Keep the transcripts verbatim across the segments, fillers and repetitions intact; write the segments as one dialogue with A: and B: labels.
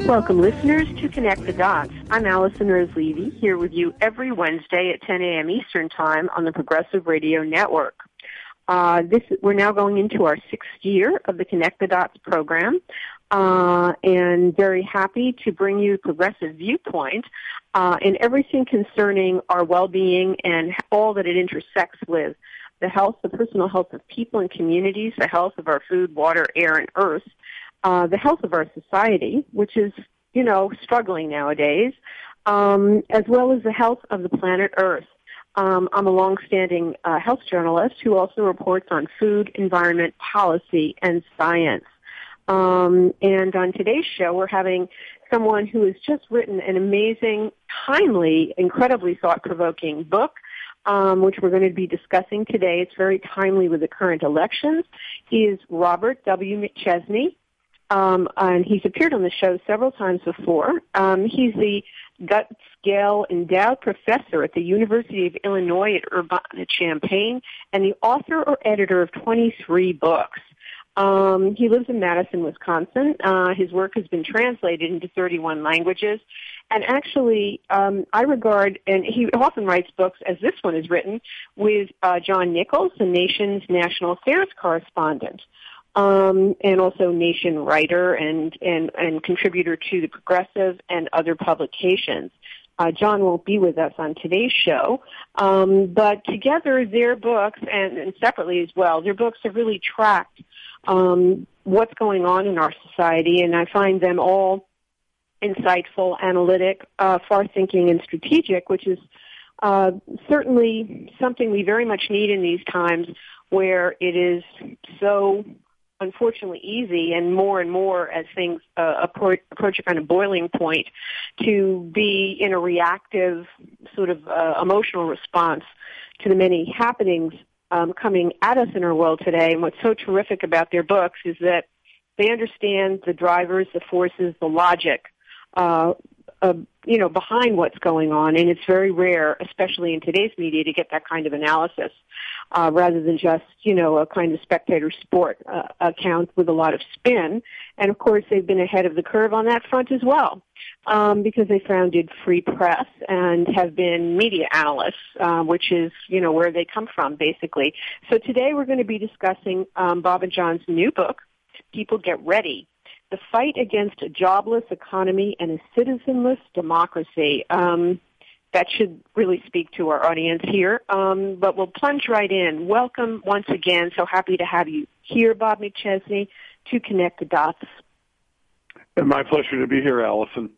A: Welcome, listeners, to Connect the Dots. I'm Allison Rose Levy, here with you every Wednesday at ten a.m. Eastern Time on the Progressive Radio Network. Uh, this we're now going into our sixth year of the Connect the Dots program, uh, and very happy to bring you Progressive Viewpoint uh, in everything concerning our well-being and all that it intersects with: the health, the personal health of people and communities, the health of our food, water, air, and earth, uh, the health of our society, which is, you know, struggling nowadays, um, as well as the health of the planet Earth. Um, I'm a longstanding uh, health journalist who also reports on food, environment, policy, and science. Um, and on today's show, we're having someone who has just written an amazing, timely, incredibly thought-provoking book, um, which we're going to be discussing today. It's very timely with the current elections. He is Robert W. McChesney, um, and he's appeared on the show several times before. Um, he's the Guts Gale Endowed Professor at the University of Illinois at Urbana-Champaign and the author or editor of twenty-three books. Um, he lives in Madison, Wisconsin. Uh, his work has been translated into thirty-one languages. And actually, um, I regard, and he often writes books, as this one is written, with uh, John Nichols, the Nation's national affairs correspondent, um, and also Nation writer and, and, and contributor to the Progressive and other publications. Uh, John won't be with us on today's show, um, but together their books, and, and separately as well, their books have really tracked um, what's going on in our society, and I find them all insightful, analytic, uh, far-thinking, and strategic, which is uh, certainly something we very much need in these times where it is so unfortunately easy, and more and more as things uh, approach, approach a kind of boiling point, to be in a reactive sort of uh, emotional response to the many happenings um, coming at us in our world today. And what's so terrific about their books is that they understand the drivers, the forces, the logic, uh, uh, you know, behind what's going on. And it's very rare, especially in today's media, to get that kind of analysis, uh, rather than just, you know, a kind of spectator sport uh, account with a lot of spin. And of course, they've been ahead of the curve on that front as well, um, because they founded Free Press and have been media analysts, uh, which is, you know, where they come from, basically. So today we're going to be discussing um, Bob and John's new book, People Get Ready: The Fight Against a Jobless Economy and a Citizenless Democracy. Um, that should really speak to our audience here, um, but we'll plunge right in. Welcome once again. So happy to have you here, Bob McChesney, to Connect the Dots.
B: And my pleasure to be here, Allison.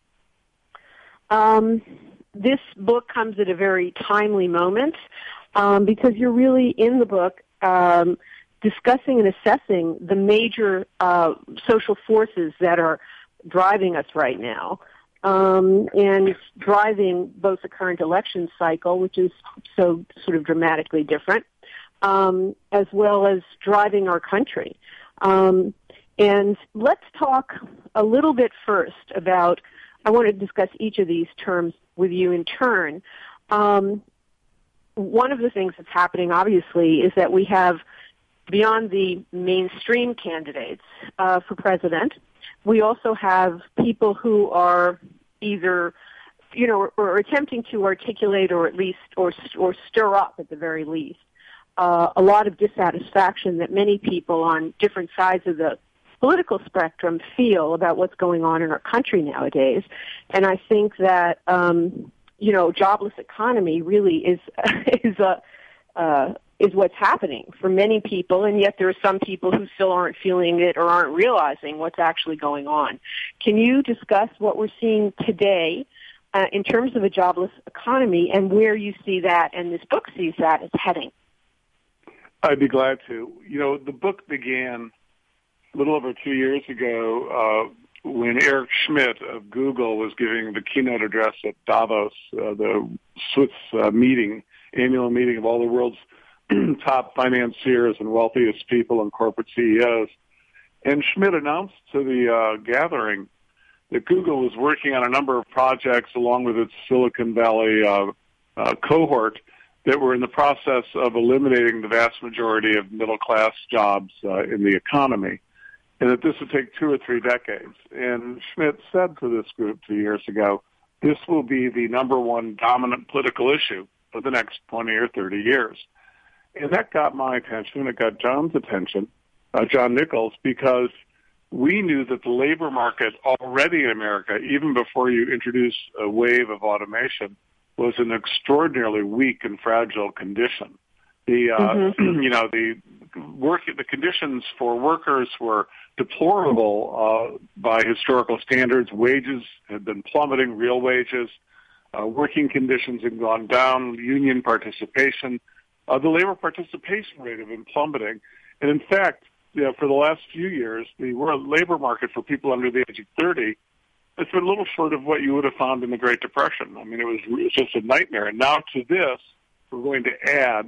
A: Um, this book comes at a very timely moment um, because you're really in the book um, discussing and assessing the major uh, social forces that are driving us right now, um, and driving both the current election cycle, which is so sort of dramatically different, um, as well as driving our country. Um, and let's talk a little bit first about, I want to discuss each of these terms with you in turn. Um, one of the things that's happening, obviously, is that we have, beyond the mainstream candidates uh, for president, we also have people who are either, you know, or, or attempting to articulate or at least, or, or stir up at the very least, uh, a lot of dissatisfaction that many people on different sides of the political spectrum feel about what's going on in our country nowadays. And I think that, um, you know, jobless economy really is, is a, uh, is what's happening for many people, and yet there are some people who still aren't feeling it or aren't realizing what's actually going on. Can you discuss what we're seeing today uh, in terms of a jobless economy and where you see that and this book sees that as heading?
B: I'd be glad to. You know, the book began a little over two years ago uh, when Eric Schmidt of Google was giving the keynote address at Davos, uh, the Swiss uh, meeting, annual meeting of all the world's top financiers and wealthiest people and corporate C E Os. And Schmidt announced to the uh, gathering that Google was working on a number of projects along with its Silicon Valley uh, uh, cohort that were in the process of eliminating the vast majority of middle-class jobs uh, in the economy. and that this would take two or three decades. And Schmidt said to this group two years ago, this will be the number one dominant political issue for the next twenty or thirty years. And that got my attention. It got John's attention, uh, John Nichols, because we knew that the labor market already in America, even before you introduce a wave of automation, was an extraordinarily weak and fragile condition. The, uh, mm-hmm. you know, the work, the conditions for workers were deplorable uh, by historical standards. Wages had been plummeting, real wages. Uh, working conditions had gone down, union participation. Uh, the labor participation rate had been plummeting. And in fact, you know, for the last few years, the world labor market for people under the age of thirty has been a little short of what you would have found in the Great Depression. I mean, it was, it was just a nightmare. And now to this, we're going to add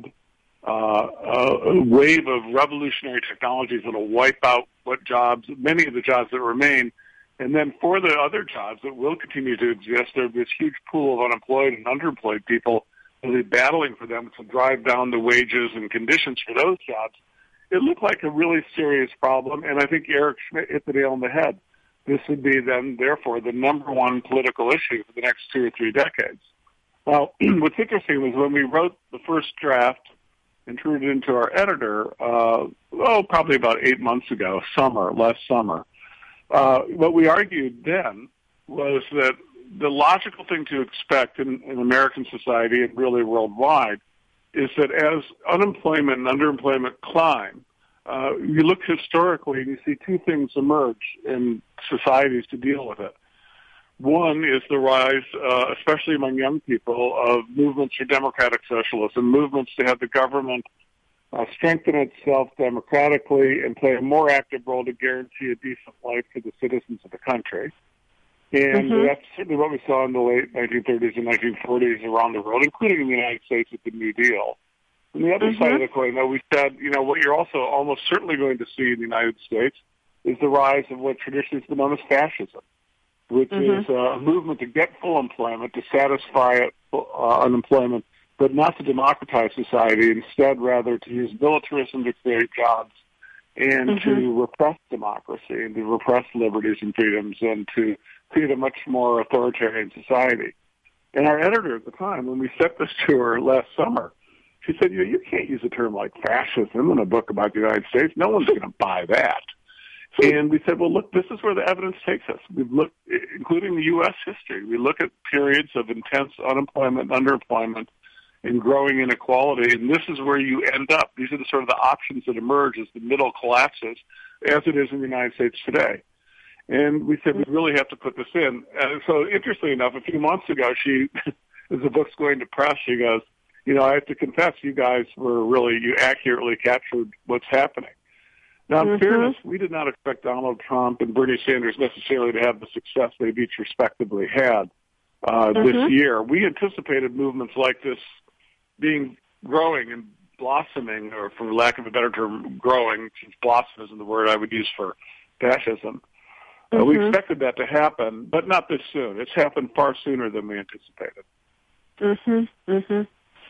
B: Uh, a wave of revolutionary technologies that will wipe out what jobs, many of the jobs that remain. And then for the other jobs that will continue to exist, there'll be this huge pool of unemployed and underemployed people who will be battling for them to drive down the wages and conditions for those jobs. It looked like a really serious problem, and I think Eric Schmidt hit the nail on the head. This would be then, therefore, the number one political issue for the next two or three decades. Now, what's interesting was when we wrote the first draft and turned it into our editor, uh, oh, probably about eight months ago, summer, last summer. Uh, what we argued then was that the logical thing to expect in, in American society and really worldwide is that as unemployment and underemployment climb, uh, you look historically and you see two things emerge in societies to deal with it. One is the rise, uh, especially among young people, of movements for democratic socialism, movements to have the government uh, strengthen itself democratically and play a more active role to guarantee a decent life for the citizens of the country. And mm-hmm. that's certainly what we saw in the late nineteen thirties and nineteen forties around the world, including in the United States with the New Deal. On the other mm-hmm. side of the coin, though, we said, you know, what you're also almost certainly going to see in the United States is the rise of what traditionally has been known as fascism, which mm-hmm. is uh, a movement to get full employment, to satisfy uh, unemployment, but not to democratize society, instead rather to use militarism to create jobs and mm-hmm. to repress democracy and to repress liberties and freedoms and to create a much more authoritarian society. And our editor at the time, when we sent this to her last summer, she said, you know, you can't use a term like fascism in a book about the United States. No one's going to buy that. And we said, well, look, this is where the evidence takes us. We've looked, including the U S history. We look at periods of intense unemployment, underemployment, and growing inequality, and this is where you end up. These are the sort of the options that emerge as the middle collapses, as it is in the United States today. And we said, we really have to put this in. And so, interestingly enough, a few months ago, she, as the book's going to press, she goes, you know, I have to confess, you guys were really, you accurately captured what's happening. Now, in mm-hmm. fairness, we did not expect Donald Trump and Bernie Sanders necessarily to have the success they've each respectively had uh, mm-hmm. this year. We anticipated movements like this being growing and blossoming, or for lack of a better term, growing, since blossom isn't the word I would use for fascism. Mm-hmm. Uh, we expected that to happen, but not this soon. It's happened far sooner than we anticipated.
A: Mm-hmm. Mm-hmm.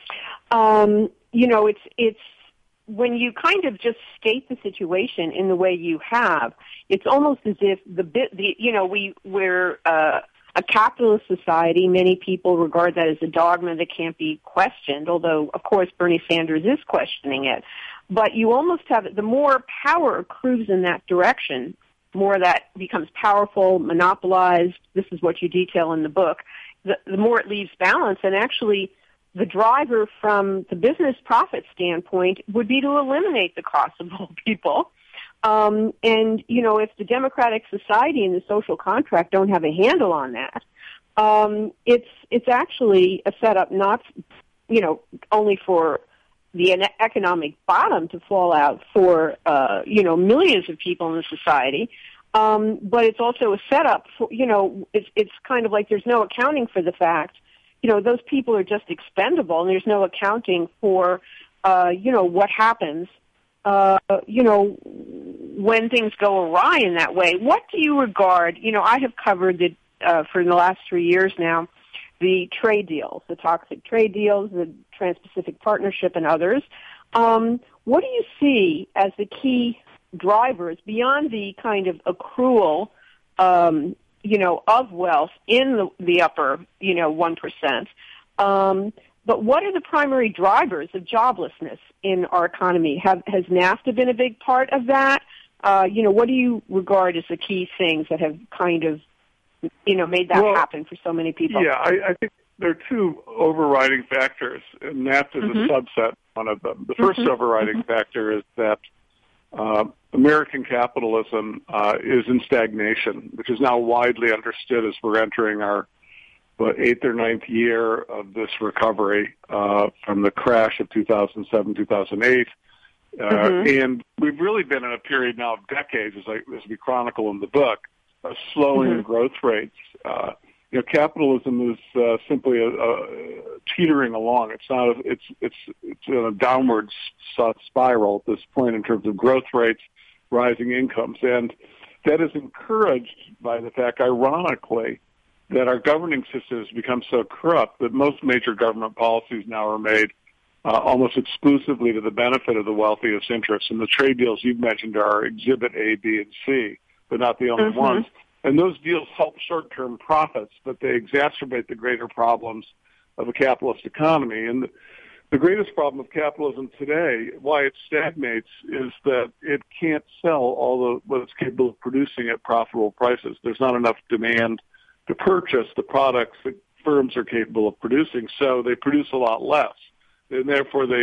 A: Um, you know, it's it's. When you kind of just state the situation in the way you have, it's almost as if the bit, the, you know, we, we're uh, a capitalist society. Many people regard that as a dogma that can't be questioned, although, of course, Bernie Sanders is questioning it. But you almost have, the more power accrues in that direction, more that becomes powerful, monopolized. This is what you detail in the book. The, the more it leaves balance, and actually the driver from the business profit standpoint would be to eliminate the cost of all people. Um, and, you know, if the democratic society and the social contract don't have a handle on that, um, it's it's actually a setup not, you know, only for the economic bottom to fall out for, uh, you know, millions of people in the society, um, but it's also a setup for, you know, it's, it's kind of like there's no accounting for the fact you know, those people are just expendable, and there's no accounting for, uh, you know, what happens, uh, you know, when things go awry in that way. What do you regard, you know, I have covered the, uh, for the last three years now, the trade deals, the toxic trade deals, the Trans-Pacific Partnership and others. Um, what do you see as the key drivers beyond the kind of accrual, um, you know, of wealth in the, the upper, you know, one percent. Um, but what are the primary drivers of joblessness in our economy? Have, has NAFTA been a big part of that? Uh, you know, what do you regard as the key things that have kind of, you know, made that
B: well,
A: happen for so many people?
B: Yeah, I, I think there are two overriding factors, and NAFTA is mm-hmm. a subset, one of them. The first mm-hmm. overriding mm-hmm. factor is that uh, American capitalism uh, is in stagnation, which is now widely understood as we're entering our what, eighth or ninth year of this recovery uh, from the crash of two thousand seven, two thousand eight. Uh, mm-hmm. And we've really been in a period now of decades, as, I, as we chronicle in the book, of slowing mm-hmm. growth rates. Uh, you know, capitalism is uh, simply a, a teetering along. It's not. A, it's it's it's in a downward spiral at this point in terms of growth rates, rising incomes, and that is encouraged by the fact, ironically, that our governing system has become so corrupt that most major government policies now are made Uh, almost exclusively to the benefit of the wealthiest interests. And the trade deals you've mentioned are Exhibit A, B, and C, but not the only mm-hmm. ones. And those deals help short-term profits, but they exacerbate the greater problems of a capitalist economy. And the, the greatest problem of capitalism today, why it stagnates, is that it can't sell all the what it's capable of producing at profitable prices. There's not enough demand to purchase the products that firms are capable of producing, so they produce a lot less. And therefore they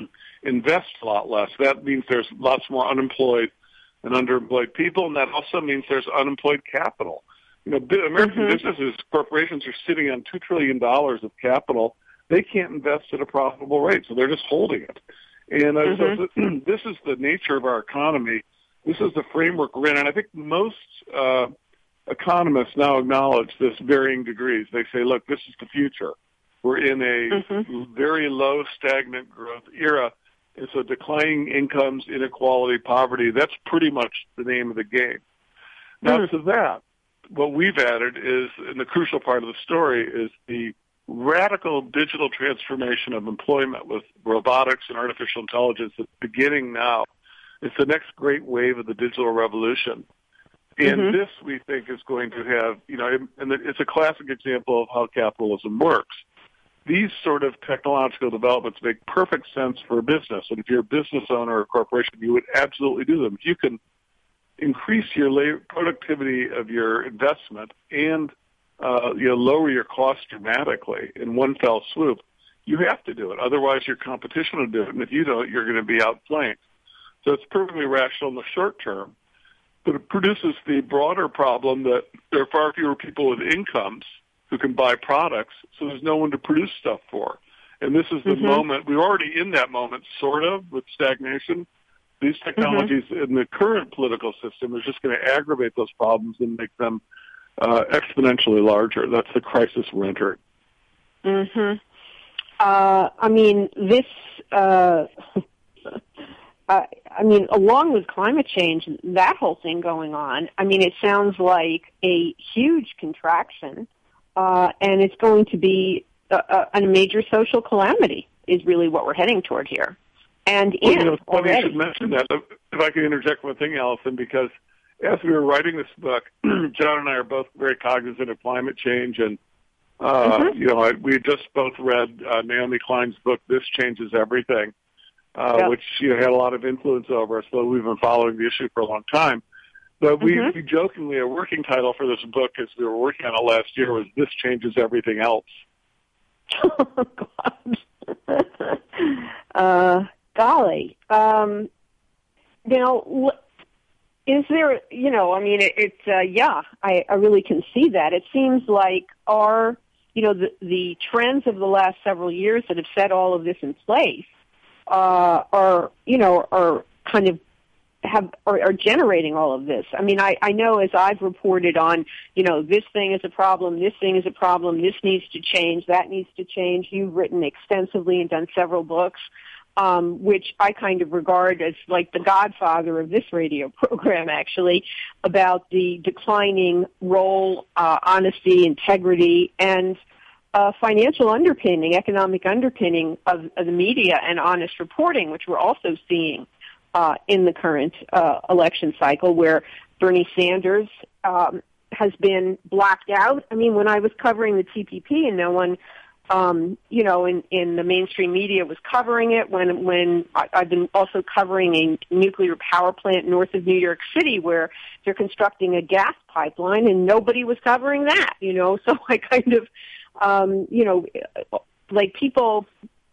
B: invest a lot less. That means there's lots more unemployed and underemployed people, and that also means there's unemployed capital. You know, American mm-hmm. businesses, corporations are sitting on two trillion dollars of capital. They can't invest at a profitable rate, so they're just holding it. And uh, mm-hmm. so this is the nature of our economy. This is the framework we're in, and I think most uh, economists now acknowledge this varying degrees. They say, look, this is the future. We're in a mm-hmm. very low, stagnant growth era, and so declining incomes, inequality, poverty, that's pretty much the name of the game. Now, mm-hmm. to that, what we've added is, and the crucial part of the story, is the radical digital transformation of employment with robotics and artificial intelligence that's beginning now. It's the next great wave of the digital revolution. And mm-hmm. this, we think, is going to have, you know, and it's a classic example of how capitalism works. These sort of technological developments make perfect sense for a business. And if you're a business owner or a corporation, you would absolutely do them. If you can increase your labor productivity of your investment and uh, you know, lower your costs dramatically in one fell swoop, you have to do it. Otherwise, your competition will do it. And if you don't, you're going to be outflanked. So it's perfectly rational in the short term. But it produces the broader problem that there are far fewer people with incomes who can buy products, so there's no one to produce stuff for. And this is the mm-hmm. moment, we're already in that moment, sort of, with stagnation. These technologies mm-hmm. in the current political system is just going to aggravate those problems and make them uh, exponentially larger. That's the crisis we're entering.
A: Mm-hmm. Uh, I mean, this, uh, uh, I mean, along with climate change, that whole thing going on, I mean, it sounds like a huge contraction. Uh, and it's going to be a, a, a major social calamity is really what we're heading toward here. And
B: well,
A: in
B: you know, it's funny
A: already.
B: you should mention that. If I can interject one thing, Allison, because as we were writing this book, John and I are both very cognizant of climate change. And, uh, mm-hmm. you know, I, we just both read uh, Naomi Klein's book, This Changes Everything, uh, yep. which you know, had a lot of influence over us. So we've been following the issue for a long time. But we, mm-hmm. we jokingly, a working title for this book, as we were working on it last year, was This Changes Everything Else.
A: Oh, God. uh, golly. Um, now, is there, you know, I mean, it, it's, uh, yeah, I, I really can see that. It seems like our, you know, the, the trends of the last several years that have set all of this in place uh, are, you know, are kind of have are, are generating all of this. I mean, I, I know as I've reported on, you know, this thing is a problem, this thing is a problem, this needs to change, that needs to change. You've written extensively and done several books, um, which I kind of regard as like the godfather of this radio program, actually, about the declining role, uh, honesty, integrity, and uh, financial underpinning, economic underpinning of, of the media and honest reporting, which we're also seeing. uh, in the current uh, election cycle, where Bernie Sanders um, has been blacked out. I mean, when I was covering the T P P and no one, um, you know, in, in the mainstream media was covering it, when when I, I've been also covering a nuclear power plant north of New York City where they're constructing a gas pipeline, and nobody was covering that, you know. So I kind of, um, you know, like people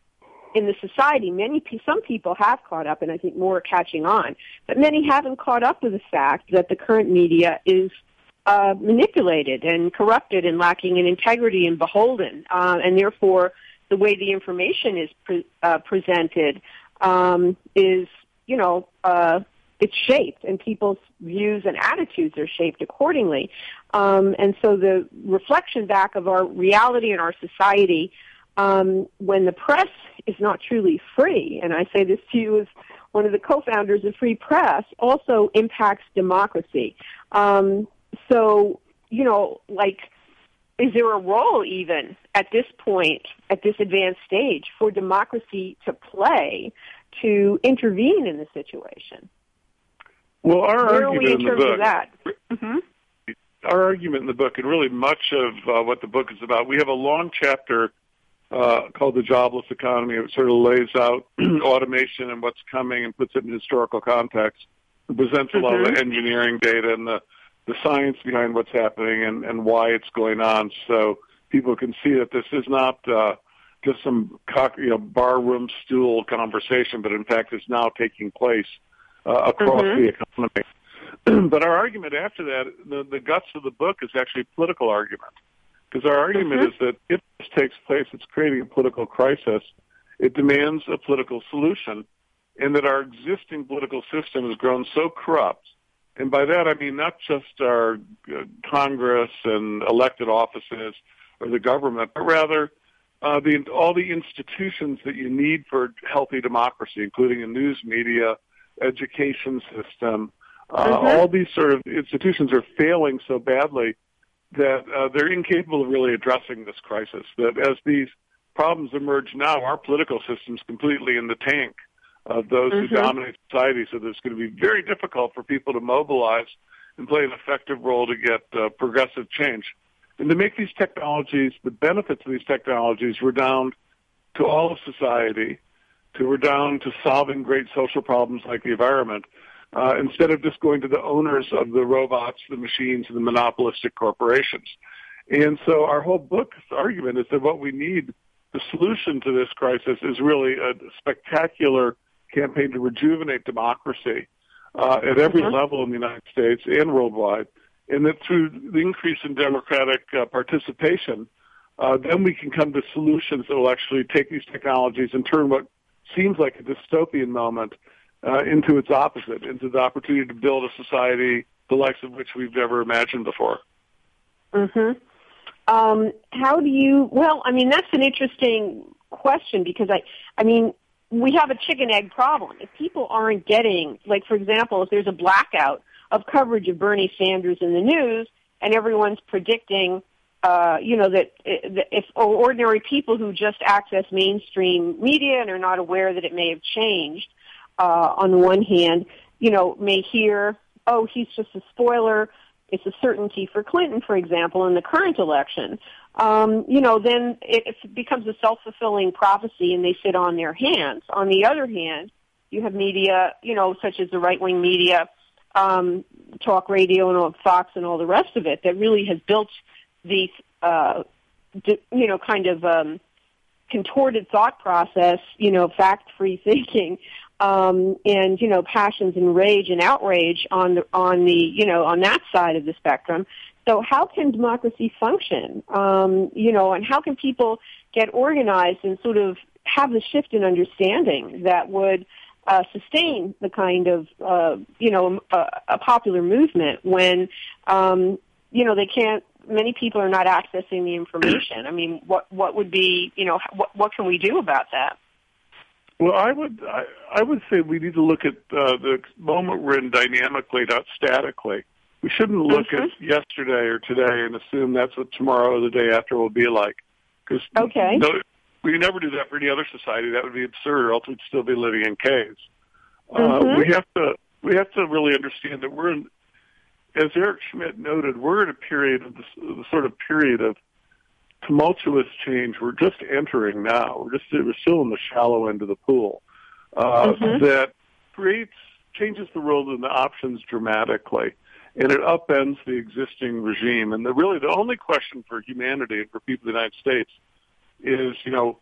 A: in the society, many some people have caught up, and I think more are catching on, but many haven't caught up with the fact that the current media is uh, manipulated and corrupted and lacking in integrity and beholden, uh, and therefore the way the information is pre- uh, presented um, is, you know, uh, it's shaped, and people's views and attitudes are shaped accordingly. Um, and so the reflection back of our reality and our society, um, when the press is not truly free, and I say this to you as one of the co-founders of Free Press, also impacts democracy. Um, so, you know, like, is there a role even at this point, at this advanced stage, for democracy to play to intervene in the situation?
B: Well, our
A: Where
B: argument
A: are we in,
B: in
A: terms
B: the book,
A: of that? Mm-hmm.
B: Our argument in the book, and really much of uh, what the book is about, we have a long chapter uh, called The Jobless Economy. It sort of lays out automation and what's coming and puts it in historical context. It presents a lot
A: Mm-hmm.
B: of the engineering data and the, the science behind what's happening and, and why it's going on, so people can see that this is not uh, just some cock, you know, barroom stool conversation, but in fact is now taking place uh, across
A: Mm-hmm.
B: the economy. But our argument after that, the, the guts of the book is actually a political argument. Because our argument
A: Mm-hmm.
B: is that if this takes place, it's creating a political crisis. It demands a political solution, and that our existing political system has grown so corrupt. And by that, I mean not just our uh, Congress and elected offices or the government, but rather uh, the, all the institutions that you need for healthy democracy, including a news media, education system. Uh,
A: Mm-hmm.
B: All these sort of institutions are failing so badly that uh, they're incapable of really addressing this crisis. That as these problems emerge now, our political system's completely in the tank of those
A: Mm-hmm.
B: who dominate society, so that it's going to be very difficult for people to mobilize and play an effective role to get uh, progressive change. And to make these technologies, the benefits of these technologies redound to all of society, to redound to solving great social problems like the environment, Uh, instead of just going to the owners of the robots, the machines, and the monopolistic corporations. And so our whole book's argument is that what we need, the solution to this crisis, is really a spectacular campaign to rejuvenate democracy uh, at every
A: Mm-hmm.
B: level in the United States and worldwide, and that through the increase in democratic uh, participation, uh, then we can come to solutions that will actually take these technologies and turn what seems like a dystopian moment Uh, into its opposite, into the opportunity to build a society the likes of which we've never imagined before.
A: Mm-hmm. Um, how do you, well, I mean, that's an interesting question, because I, I mean, we have a chicken egg problem. If people aren't getting, like, for example, if there's a blackout of coverage of Bernie Sanders in the news and everyone's predicting, uh, you know, that, that if ordinary people who just access mainstream media and are not aware that it may have changed, Uh, on the one hand, you know, may hear, oh, he's just a spoiler. It's a certainty for Clinton, for example, in the current election. Um, you know, then it, it becomes a self-fulfilling prophecy, and they sit on their hands. On the other hand, you have media, you know, such as the right-wing media, um, talk radio and all, Fox and all the rest of it, that really has built the, uh, d- you know, kind of um, contorted thought process, you know, fact-free thinking. Um, and, you know, passions and rage and outrage on the, on the, you know, on that side of the spectrum. So how can democracy function? Um, you know, and how can people get organized and sort of have the shift in understanding that would uh, sustain the kind of, uh, you know, a, a popular movement when, um, you know, they can't, many people are not accessing the information. I mean, what, what would be, you know, what, what can we do about that?
B: Well, I would I, I would say we need to look at uh, the moment we're in dynamically, not statically. We shouldn't look
A: Mm-hmm.
B: at yesterday or today and assume that's what tomorrow or the day after will be like. Because
A: Okay.
B: no, we never do that for any other society. That would be absurd, or else we'd still be living in caves. Uh,
A: mm-hmm.
B: We have to we have to really understand that we're in, as Eric Schmidt noted, we're in a period of this, the sort of period of tumultuous change. We're just entering now. We're just we're still in the shallow end of the pool. Uh,
A: mm-hmm.
B: That creates changes the world and the options dramatically, and it upends the existing regime. And the, really, the only question for humanity and for people in the United States is, you know,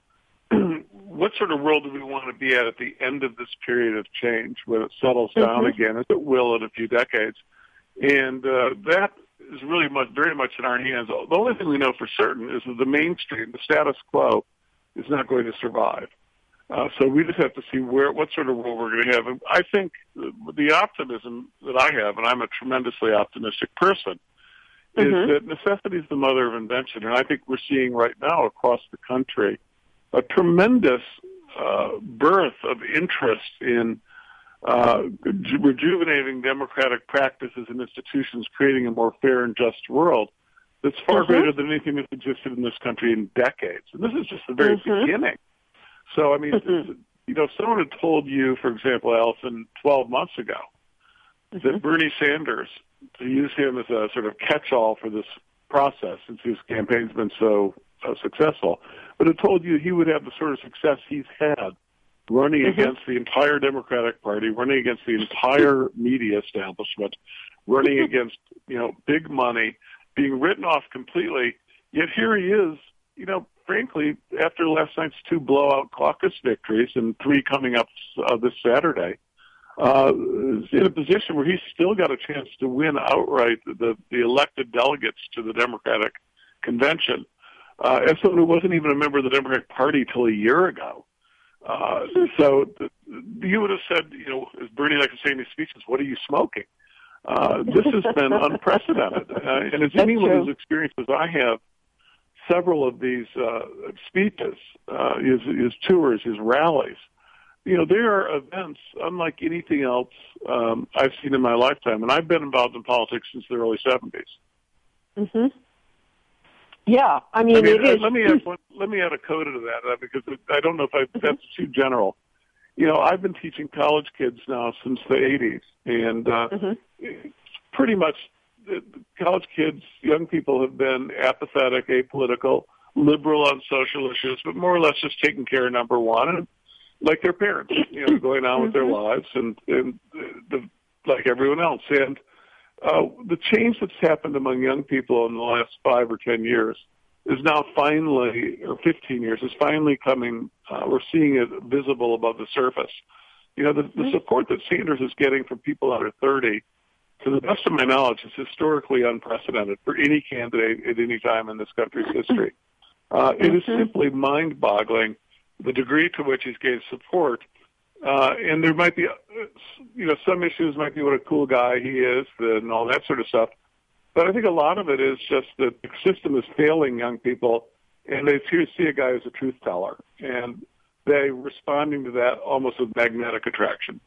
B: what sort of world do we want to be at at the end of this period of change when it settles down
A: mm-hmm.
B: again, as it will in a few decades? And uh, that is really much, very much in our hands. The only thing we know for certain is that the mainstream, the status quo, is not going to survive. Uh, so we just have to see where, what sort of world we're going to have. And I think the optimism that I have, and I'm a tremendously optimistic person, is
A: mm-hmm.
B: that necessity is the mother of invention. And I think we're seeing right now across the country a tremendous uh, birth of interest in uh, rejuvenating democratic practices and institutions, creating a more fair and just world that's far
A: mm-hmm.
B: greater than anything that's existed in this country in decades. And this is just the very
A: mm-hmm.
B: beginning. So, I mean,
A: mm-hmm.
B: you know, if someone had told you, for example, Allison, twelve months ago,
A: mm-hmm.
B: that Bernie Sanders, to use him as a sort of catch-all for this process, since his campaign's been so uh, successful, but had told you he would have the sort of success he's had running
A: mm-hmm.
B: against the entire Democratic Party, running against the entire media establishment, running against, you know, big money, being written off completely, yet here he is, you know, frankly, after last night's two blowout caucus victories and three coming up uh, this Saturday, uh, is in a position where he's still got a chance to win outright the, the elected delegates to the Democratic convention. Uh, as someone who wasn't even a member of the Democratic Party till a year ago. Uh, so th- you would have said, you know, as Bernie likes to say in his speeches, what are you smoking? Uh, this has been unprecedented. Uh, and as
A: That's
B: anyone
A: true.
B: who's experienced as I have, several of these uh, speeches, uh, his, his tours, his rallies, you know, they are events unlike anything else um, I've seen in my lifetime. And I've been involved in politics since the early seventies.
A: Mm-hmm. Yeah, I mean,
B: I mean
A: it is.
B: let me add one, let me add a coda to that uh, because it, I don't know if I,
A: mm-hmm.
B: that's too general. You know, I've been teaching college kids now since the eighties, and uh,
A: mm-hmm.
B: pretty much the college kids, young people have been apathetic, apolitical, liberal on social issues, but more or less just taking care of number one, and like their parents, you know, going on with their lives, and, and the, like everyone else. And uh, the change that's happened among young people in the last five or ten years is now finally, or fifteen years, is finally coming, uh, we're seeing it visible above the surface. You know, the, the support that Sanders is getting from people under thirty, to the best of my knowledge, is historically unprecedented for any candidate at any time in this country's history. Uh, it is simply mind-boggling the degree to which he's gained support. Uh, and there might be, you know, some issues might be what a cool guy he is and all that sort of stuff. But I think a lot of it is just that the system is failing young people, and they see a guy as a truth teller, and they're responding to that almost with magnetic attraction.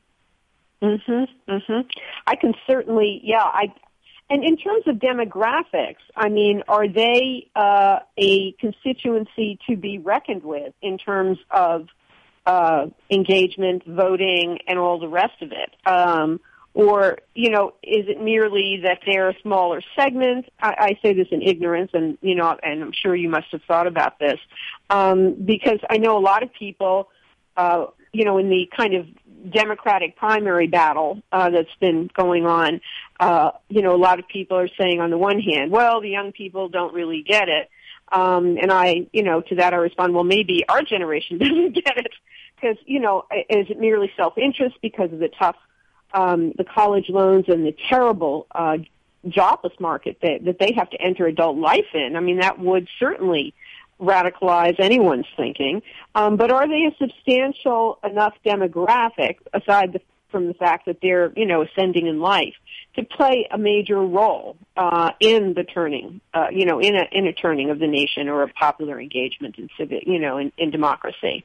A: Mhm, mhm. I can certainly, yeah. I, and in terms of demographics, I mean, are they uh, a constituency to be reckoned with in terms of uh, engagement, voting, and all the rest of it? Um, or, you know, is it merely that they're a smaller segment? I, I say this in ignorance, and, you know, and I'm sure you must have thought about this, um, because I know a lot of people, uh, you know, in the kind of Democratic primary battle uh, that's been going on, uh, you know, a lot of people are saying on the one hand, well, the young people don't really get it. Um, and I, you know, to that I respond, well, maybe our generation doesn't get it because, you know, is it merely self-interest because of the tough, um, the college loans and the terrible uh, jobless market that, that they have to enter adult life in? I mean, that would certainly radicalize anyone's thinking. Um, but are they a substantial enough demographic, aside the, from the fact that they're, you know, ascending in life, to play a major role uh, in the turning, uh, you know, in a in a turning of the nation or a popular engagement in civic, you know, in, in democracy?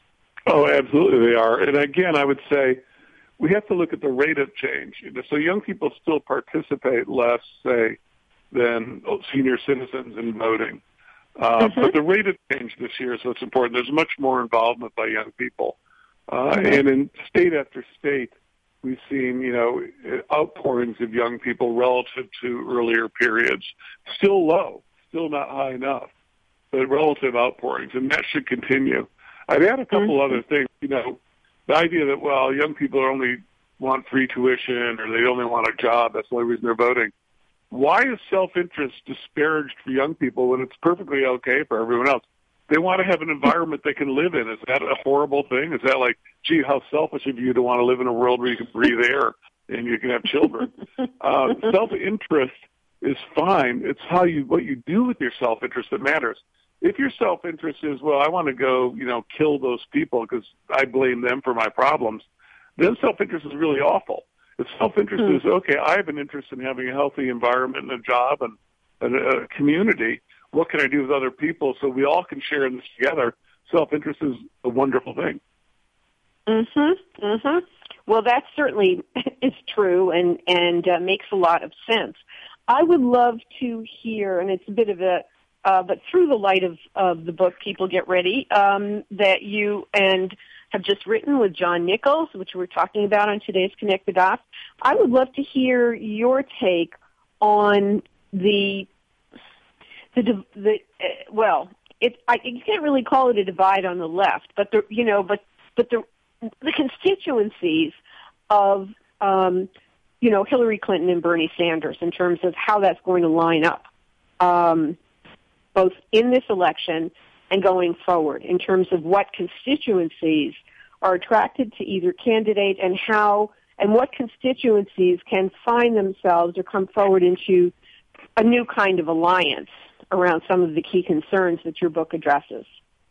B: Oh, absolutely they are. And again, I would say we have to look at the rate of change. So young people still participate less, say, than senior citizens in voting. Uh,
A: mm-hmm.
B: But the rate of change this year is what's important. There's much more involvement by young people. Uh,
A: mm-hmm.
B: And in state after state, We've seen, you know, outpourings of young people relative to earlier periods. Still low, still not high enough, but relative outpourings, and that should continue. I'd add a couple mm-hmm. other things. You know, the idea that, well, young people only want free tuition or they only want a job, that's the only reason they're voting. Why is self-interest disparaged for young people when it's perfectly okay for everyone else? They want to have an environment they can live in. Is that a horrible thing? Is that like, gee, how selfish of you to want to live in a world where you can breathe air and you can have children? Uh, self-interest is fine. It's how you, what you do with your self-interest that matters. If your self-interest is, well, I want to go, you know, kill those people because I blame them for my problems, then self-interest is really awful. If self-interest mm-hmm. is, okay, I have an interest in having a healthy environment and a job and, and a community, what can I do with other people so we all can share in this together? Self-interest is a wonderful thing.
A: Mm-hmm, mm-hmm. Well, that certainly is true and, and uh, makes a lot of sense. I would love to hear, and it's a bit of a, uh, but through the light of, of the book, People Get Ready, um, that you and have just written with John Nichols, which we're talking about on today's Connect the Dots. I would love to hear your take on the The, the uh, well, it I, you can't really call it a divide on the left, but the you know, but but the the constituencies of um, you know Hillary Clinton and Bernie Sanders in terms of how that's going to line up, um, both in this election and going forward, in terms of what constituencies are attracted to either candidate and how and what constituencies can find themselves or come forward into a new kind of alliance around some of the key concerns that your book addresses.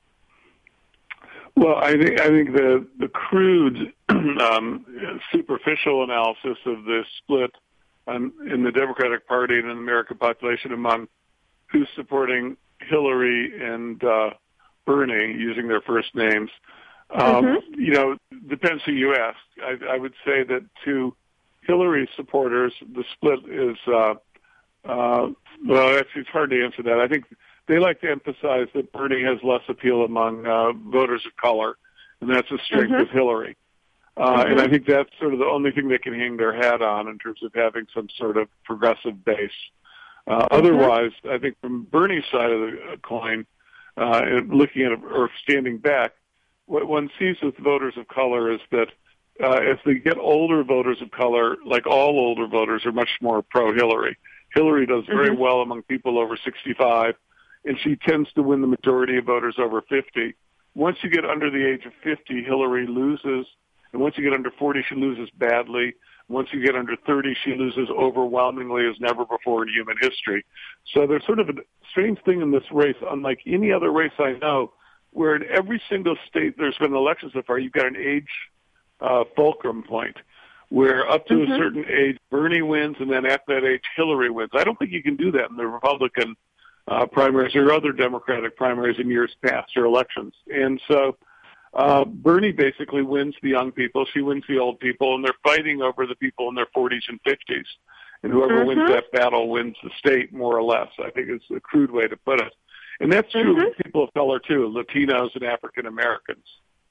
B: Well, I think I think the the crude, um, superficial analysis of this split um, in the Democratic Party and in the American population among who's supporting Hillary and uh, Bernie, using their first names, um, mm-hmm. you know, depends who you ask. I, I would say that to Hillary supporters, the split is. Uh, Uh, well, it's, it's hard to answer that. I think they like to emphasize that Bernie has less appeal among uh, voters of color, and that's a strength mm-hmm. of Hillary. Uh, mm-hmm. And I think that's sort of the only thing they can hang their hat on in terms of having some sort of progressive base. Uh, mm-hmm. Otherwise, I think from Bernie's side of the coin, uh, and looking at it, or standing back, what one sees with voters of color is that uh, if they get older voters of color, like all older voters, are much more pro-Hillary. Hillary does very mm-hmm. well among people over sixty-five, and she tends to win the majority of voters over fifty. Once you get under the age of fifty, Hillary loses, and once you get under forty, she loses badly. Once you get under thirty, she loses overwhelmingly as never before in human history. So there's sort of a strange thing in this race, unlike any other race I know, where in every single state there's been elections so far, you've got an age uh, fulcrum point, where up to mm-hmm. a certain age, Bernie wins, and then after that age, Hillary wins. I don't think you can do that in the Republican uh, primaries or other Democratic primaries in years past or elections. And so uh, Bernie basically wins the young people. She wins the old people, and they're fighting over the people in their forties and fifties. And whoever mm-hmm. wins that battle wins the state, more or less. I think it's a crude way to put it. And that's true mm-hmm. of people of color, too, Latinos and African Americans.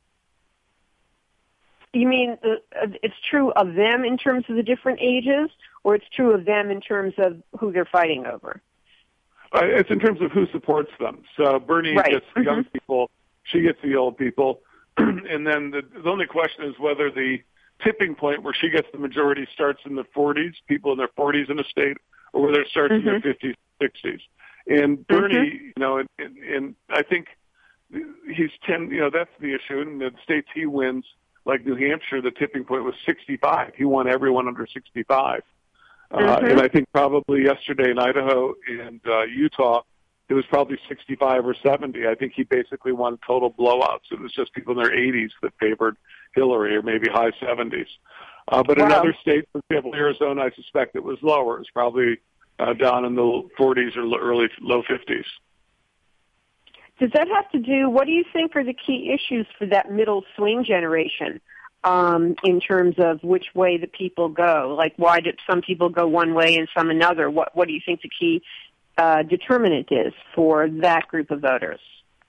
A: You mean uh, it's true of them in terms of the different ages, or it's true of them in terms of who they're fighting over?
B: Uh, it's in terms of who supports them. So Bernie right. gets the mm-hmm. young people, she gets the old people, and then the, the only question is whether the tipping point where she gets the majority starts in the forties, people in their forties in a state, or whether it starts mm-hmm. in their fifties, sixties. And Bernie, mm-hmm. you know, and, and, and I think he's ten. You know, that's the issue. In the states he wins, like New Hampshire, the tipping point was sixty-five. He won everyone under sixty-five. Uh, mm-hmm. And I think probably yesterday in Idaho and uh, Utah, it was probably sixty-five or seventy. I think he basically won total blowouts. It was just people in their eighties that favored Hillary, or maybe high seventies. Uh, but wow. in other states, for example, Arizona, I suspect it was lower. It was probably uh, down in the forties or early low fifties.
A: Does that have to do, what do you think are the key issues for that middle swing generation um, in terms of which way the people go? Like, why did some people go one way and some another? What, what do you think the key uh, determinant is for that group of voters?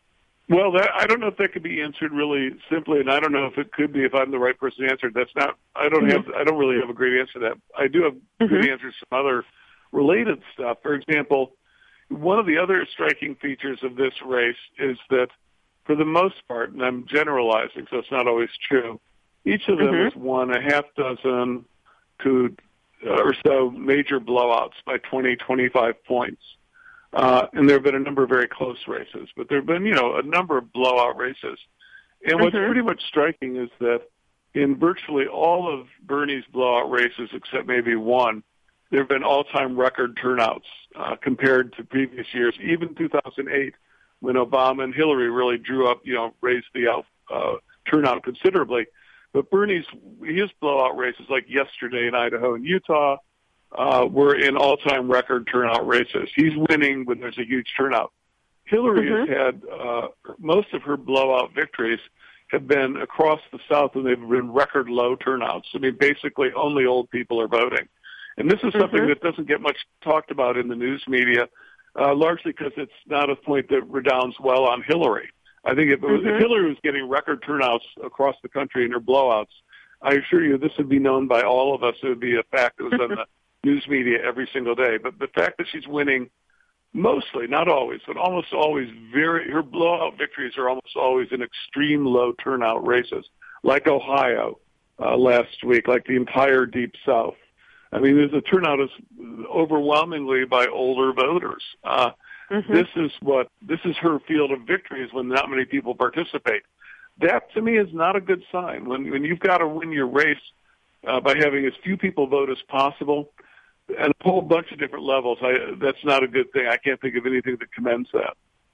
B: Well, that, I don't know if that could be answered really simply, and I don't know if it could be if I'm the right person to answer it. That's not. I don't
A: mm-hmm.
B: have. I don't really have a great answer to that. I do have mm-hmm. good answers to some other related stuff. For example, one of the other striking features of this race is that, for the most part, and I'm generalizing, so it's not always true, each of them mm-hmm. has won a half dozen to uh, or so major blowouts by twenty, twenty-five points. Uh, and there have been a number of very close races, but there have been, you know, a number of blowout races. And mm-hmm. what's pretty much striking is that in virtually all of Bernie's blowout races, except maybe one, there have been all-time record turnouts uh, compared to previous years, even two thousand eight, when Obama and Hillary really drew up, you know, raised the uh, turnout considerably. But Bernie's, his blowout races, like yesterday in Idaho and Utah, Uh, were in all-time record turnout races. He's winning when there's a huge turnout. Hillary mm-hmm. has had uh, most of her blowout victories have been across the South, and they've been record low turnouts. I mean, basically only old people are voting. And this is mm-hmm. something that doesn't get much talked about in the news media, uh, largely because it's not a point that redounds well on Hillary. I think if, mm-hmm. if Hillary was getting record turnouts across the country in her blowouts, I assure you this would be known by all of us. It would be a fact that was on the news media every single day. But the fact that she's winning mostly, not always, but almost always very, her blowout victories are almost always in extreme low turnout races, like Ohio uh, last week, like the entire Deep South. I mean, the turnout is overwhelmingly by older voters. Uh, mm-hmm. This is what, this is her field of victories when not many people participate. That to me is not a good sign. When, when you've got to win your race uh, by having as few people vote as possible, and a whole bunch of different levels, I, that's not a good thing. I can't think of anything that commends that.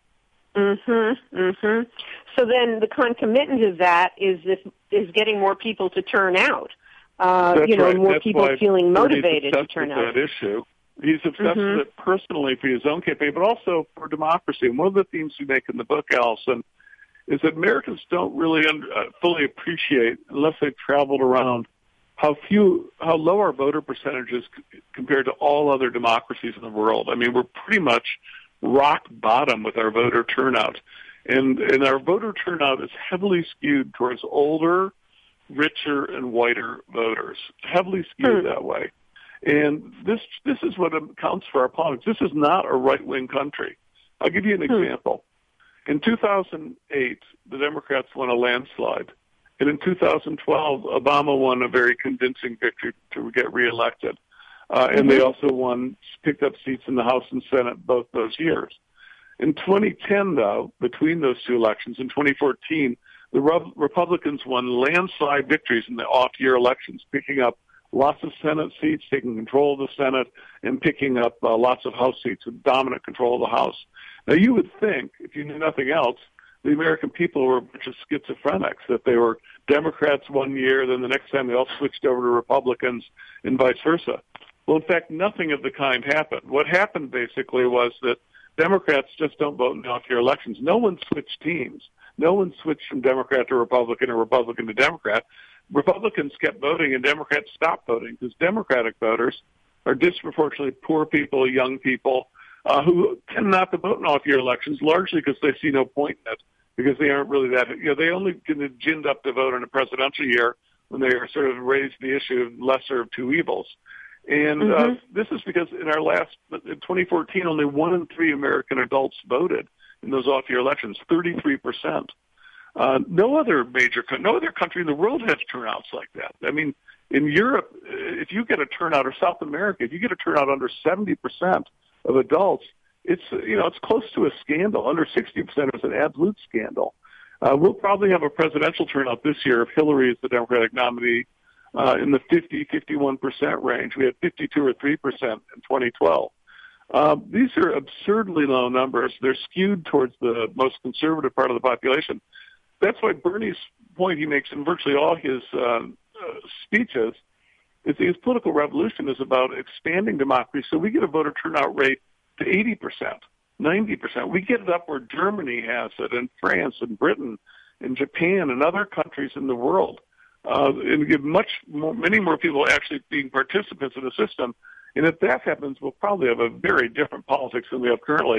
A: Mm-hmm, mm-hmm. So then the concomitant of that is this, is getting more people to turn out. Uh, you know,
B: right.
A: more
B: that's
A: people feeling motivated to turn
B: with
A: out.
B: That issue. He's obsessed
A: mm-hmm.
B: with it personally for his own campaign, but also for democracy. And one of the themes we make in the book, Allison, is that Americans don't really under, uh, fully appreciate, unless they've traveled around, how few, how low our voter percentage is c- compared to all other democracies in the world. I mean, we're pretty much rock bottom with our voter turnout. And, and our voter turnout is heavily skewed towards older, richer, and whiter voters, heavily skewed mm. that way. And this, this is what accounts for our politics. This is not a right-wing country. I'll give you an mm. example. In two thousand eight, the Democrats won a landslide. And in two thousand twelve, Obama won a very convincing victory to get reelected. Uh, and mm-hmm. they also won, picked up seats in the House and Senate both those years. In twenty ten, though, between those two elections, in twenty fourteen, the Re- Republicans won landslide victories in the off-year elections, picking up lots of Senate seats, taking control of the Senate, and picking up uh, lots of House seats with dominant control of the House. Now, you would think, if you knew nothing else, the American people were a bunch of schizophrenics, that they were Democrats one year, then the next time they all switched over to Republicans, and vice versa. Well, in fact, nothing of the kind happened. What happened, basically, was that Democrats just don't vote in off-year elections. No one switched teams. No one switched from Democrat to Republican or Republican to Democrat. Republicans kept voting, and Democrats stopped voting, because Democratic voters are disproportionately poor people, young people, uh, who tend not to vote in off-year elections, largely because they see no point in it, because they aren't really that, you know, they only get ginned up to vote in a presidential year when they are sort of raised the issue of lesser of two evils. And mm-hmm. uh, this is because in our last, in twenty fourteen, only one in three American adults voted in those off-year elections, thirty-three percent. Uh, no other major, no other country in the world has turnouts like that. I mean, in Europe, if you get a turnout, or South America, if you get a turnout under seventy percent of adults, it's, you know, it's close to a scandal. Under sixty percent is an absolute scandal. Uh, we'll probably have a presidential turnout this year if Hillary is the Democratic nominee uh, in the fifty, fifty-one percent range. We had fifty-two or three percent in twenty twelve. Uh, these are absurdly low numbers. They're skewed towards the most conservative part of the population. That's why Bernie's point he makes in virtually all his uh, uh, speeches is his political revolution is about expanding democracy so we get a voter turnout rate to eighty percent, ninety percent. We get it up where Germany has it, and France, and Britain, and Japan, and other countries in the world, uh, and give much more, many more people actually being participants in the system. And if that happens, we'll probably have a very different politics than we have currently.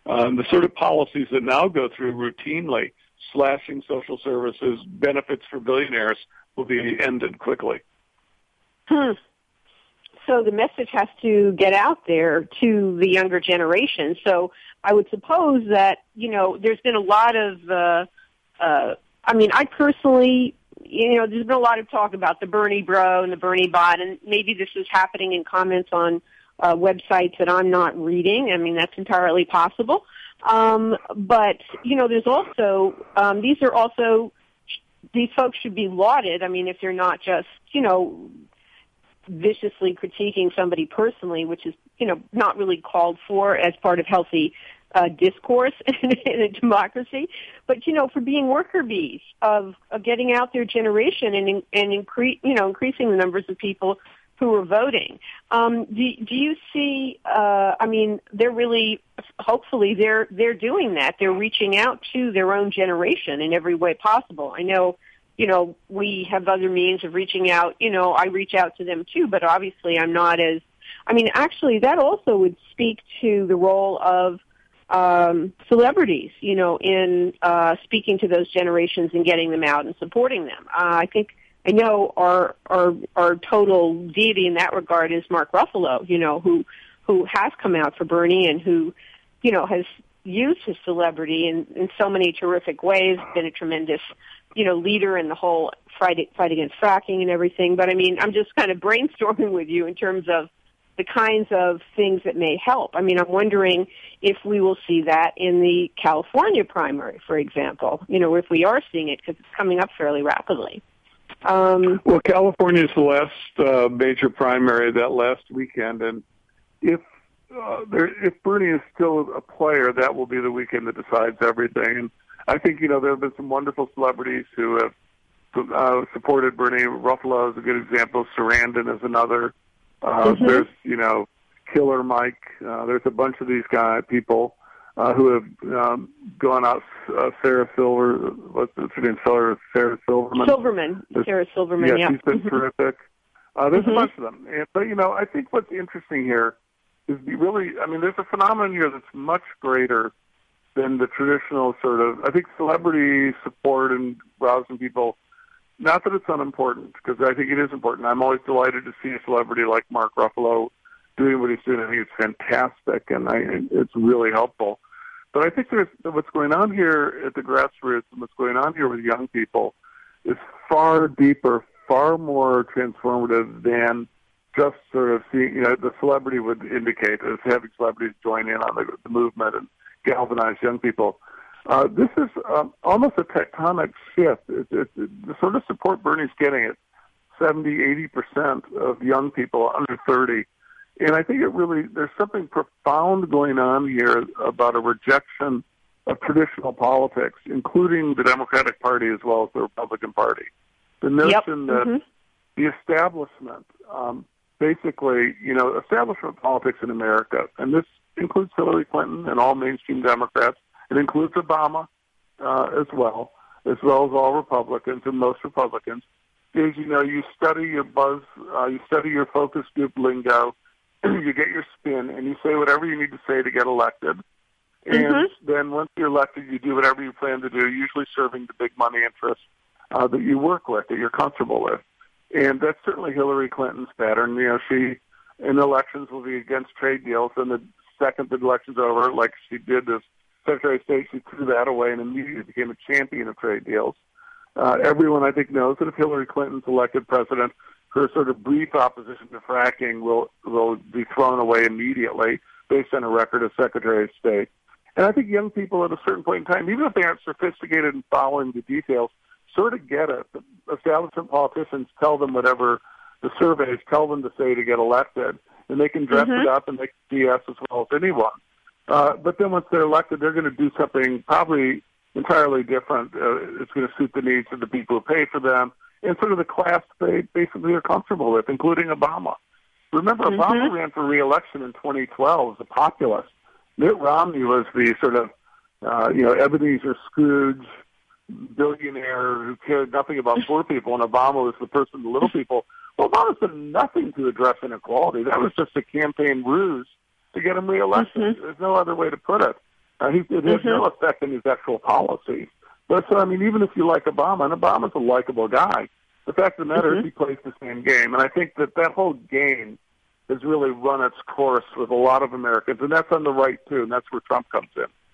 B: Um, the sort of policies that now go through routinely, slashing social services, benefits for billionaires, will be ended quickly.
A: Hmm. So the message has to get out there to the younger generation. So I would suppose that, you know, there's been a lot of, uh, uh, I mean, I personally, you know, there's been a lot of talk about the Bernie bro and the Bernie bot, and maybe this is happening in comments on uh, websites that I'm not reading. I mean, that's entirely possible. Um, but, you know, there's also, um, these are also, these folks should be lauded. I mean, if they're not just, you know, viciously critiquing somebody personally, which is, you know, not really called for as part of healthy uh, discourse in, in a democracy, but, you know, for being worker bees of, of getting out their generation and, and increase, you know, increasing the numbers of people who are voting. Um, do, do you see, uh, I mean, they're really, hopefully they're, they're doing that. They're reaching out to their own generation in every way possible. I know, you know, we have other means of reaching out. You know, I reach out to them too, but obviously I'm not as, I mean, actually that also would speak to the role of um, celebrities, you know, in uh, speaking to those generations and getting them out and supporting them. Uh, I think, I know our, our, our total deity in that regard is Mark Ruffalo, you know, who, who has come out for Bernie and who, you know, has used his celebrity in, in so many terrific ways, been a tremendous, you know, leader in the whole fight, fight against fracking and everything. But I mean, I'm just kind of brainstorming with you in terms of the kinds of things that may help. I mean, I'm wondering if we will see that in the California primary, for example, you know, if we are seeing it because it's coming up fairly rapidly. Um,
B: well, California is the last uh, major primary that last weekend, and if uh, there, if Bernie is still a player, that will be the weekend that decides everything. And I think, you know, there have been some wonderful celebrities who have uh, supported Bernie. Ruffalo is a good example. Sarandon is another. Uh, mm-hmm. There's, you know, Killer Mike. Uh, there's a bunch of these guy people uh, who have um, gone out. Uh, Sarah Silver, what's her name? Sarah, Sarah Silverman.
A: Silverman.
B: There's,
A: Sarah Silverman,
B: yeah.
A: yeah.
B: She's been
A: mm-hmm.
B: terrific. Uh, there's
A: mm-hmm.
B: a bunch of them. And, but, you know, I think what's interesting here is really, I mean, there's a phenomenon here that's much greater than the traditional sort of, I think celebrity support and rousing people, not that it's unimportant, because I think it is important. I'm always delighted to see a celebrity like Mark Ruffalo doing what he's doing. I think it's fantastic, and I, it's really helpful. But I think there's, what's going on here at the grassroots and what's going on here with young people is far deeper, far more transformative than just sort of seeing, you know, the celebrity would indicate as having celebrities join in on the, the movement and galvanize young people. Uh, this is um, almost a tectonic shift. It, it, it, the sort of support Bernie's getting at seventy, eighty percent of young people under thirty. And I think it really, there's something profound going on here about a rejection of traditional politics, including the Democratic Party as well as the Republican Party. The notion
A: yep.
B: that
A: mm-hmm.
B: the establishment, um, basically, you know, establishment politics in America, and this includes Hillary Clinton and all mainstream Democrats. It includes Obama uh, as well, as well as all Republicans and most Republicans, is, you know, you study your buzz, uh, you study your focus group lingo, you get your spin, and you say whatever you need to say to get elected. And mm-hmm. then once you're elected, you do whatever you plan to do, usually serving the big money interests uh, that you work with, that you're comfortable with. And that's certainly Hillary Clinton's pattern. You know, she, in elections, will be against trade deals, and the second the election's over, like she did as Secretary of State, she threw that away and immediately became a champion of trade deals. Uh, everyone, I think, knows that if Hillary Clinton's elected president, her sort of brief opposition to fracking will will be thrown away immediately based on a record as Secretary of State. And I think young people at a certain point in time, even if they aren't sophisticated in following the details, sort of get it. The establishment politicians tell them whatever the surveys tell them to say to get elected, and they can dress
A: mm-hmm.
B: it up and make B S as well as anyone. Uh, but then once they're elected, they're going to do something probably entirely different. Uh, it's going to suit the needs of the people who pay for them and sort of the class they basically are comfortable with, including Obama. Remember, mm-hmm. Obama ran for re-election in twenty twelve as a populist. Mitt Romney was the sort of, uh, you know, Ebenezer Scrooge billionaire who cared nothing about poor people, and Obama was the person, the little people. Well, Obama's done nothing to address inequality. That was just a campaign ruse to get him re-elected. Mm-hmm. There's no other way to put it. Uh, he, it has mm-hmm. no effect on his actual policy. But so, I mean, even if you like Obama, and Obama's a likable guy, the fact of the matter mm-hmm. is he plays the same game. And I think that that whole game has really run its course with a lot of Americans, and that's on the right, too, and that's where Trump comes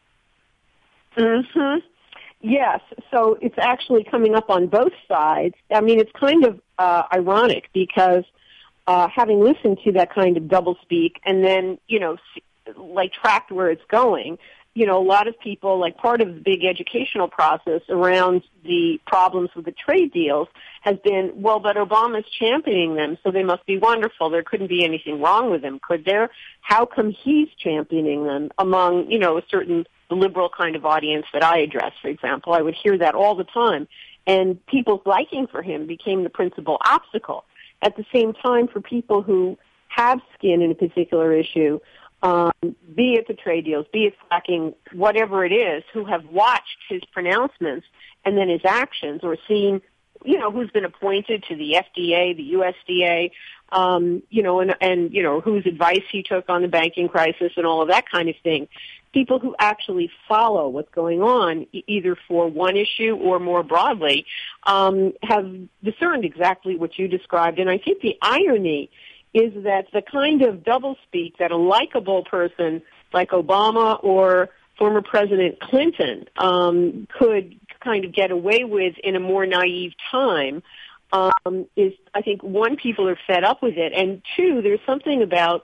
B: in.
A: Mm-hmm. Yes, so it's actually coming up on both sides. I mean, it's kind of uh, ironic because uh, having listened to that kind of doublespeak and then, you know, like tracked where it's going, you know, a lot of people, like part of the big educational process around the problems with the trade deals has been, well, but Obama's championing them, so they must be wonderful. There couldn't be anything wrong with them, could there? How come he's championing them among, you know, a certain liberal kind of audience that I address, for example? I would hear that all the time. And people's liking for him became the principal obstacle. At the same time, for people who have skin in a particular issue, Um, be it the trade deals, be it fracking, whatever it is, who have watched his pronouncements and then his actions, or seen, you know, who's been appointed to the F D A, the U S D A, um, you know, and, and, you know, whose advice he took on the banking crisis and all of that kind of thing. People who actually follow what's going on, e- either for one issue or more broadly, um, have discerned exactly what you described. And I think the irony is that the kind of doublespeak that a likable person like Obama or former President Clinton um, could kind of get away with in a more naive time um, is, I think, one, people are fed up with it, and two, there's something about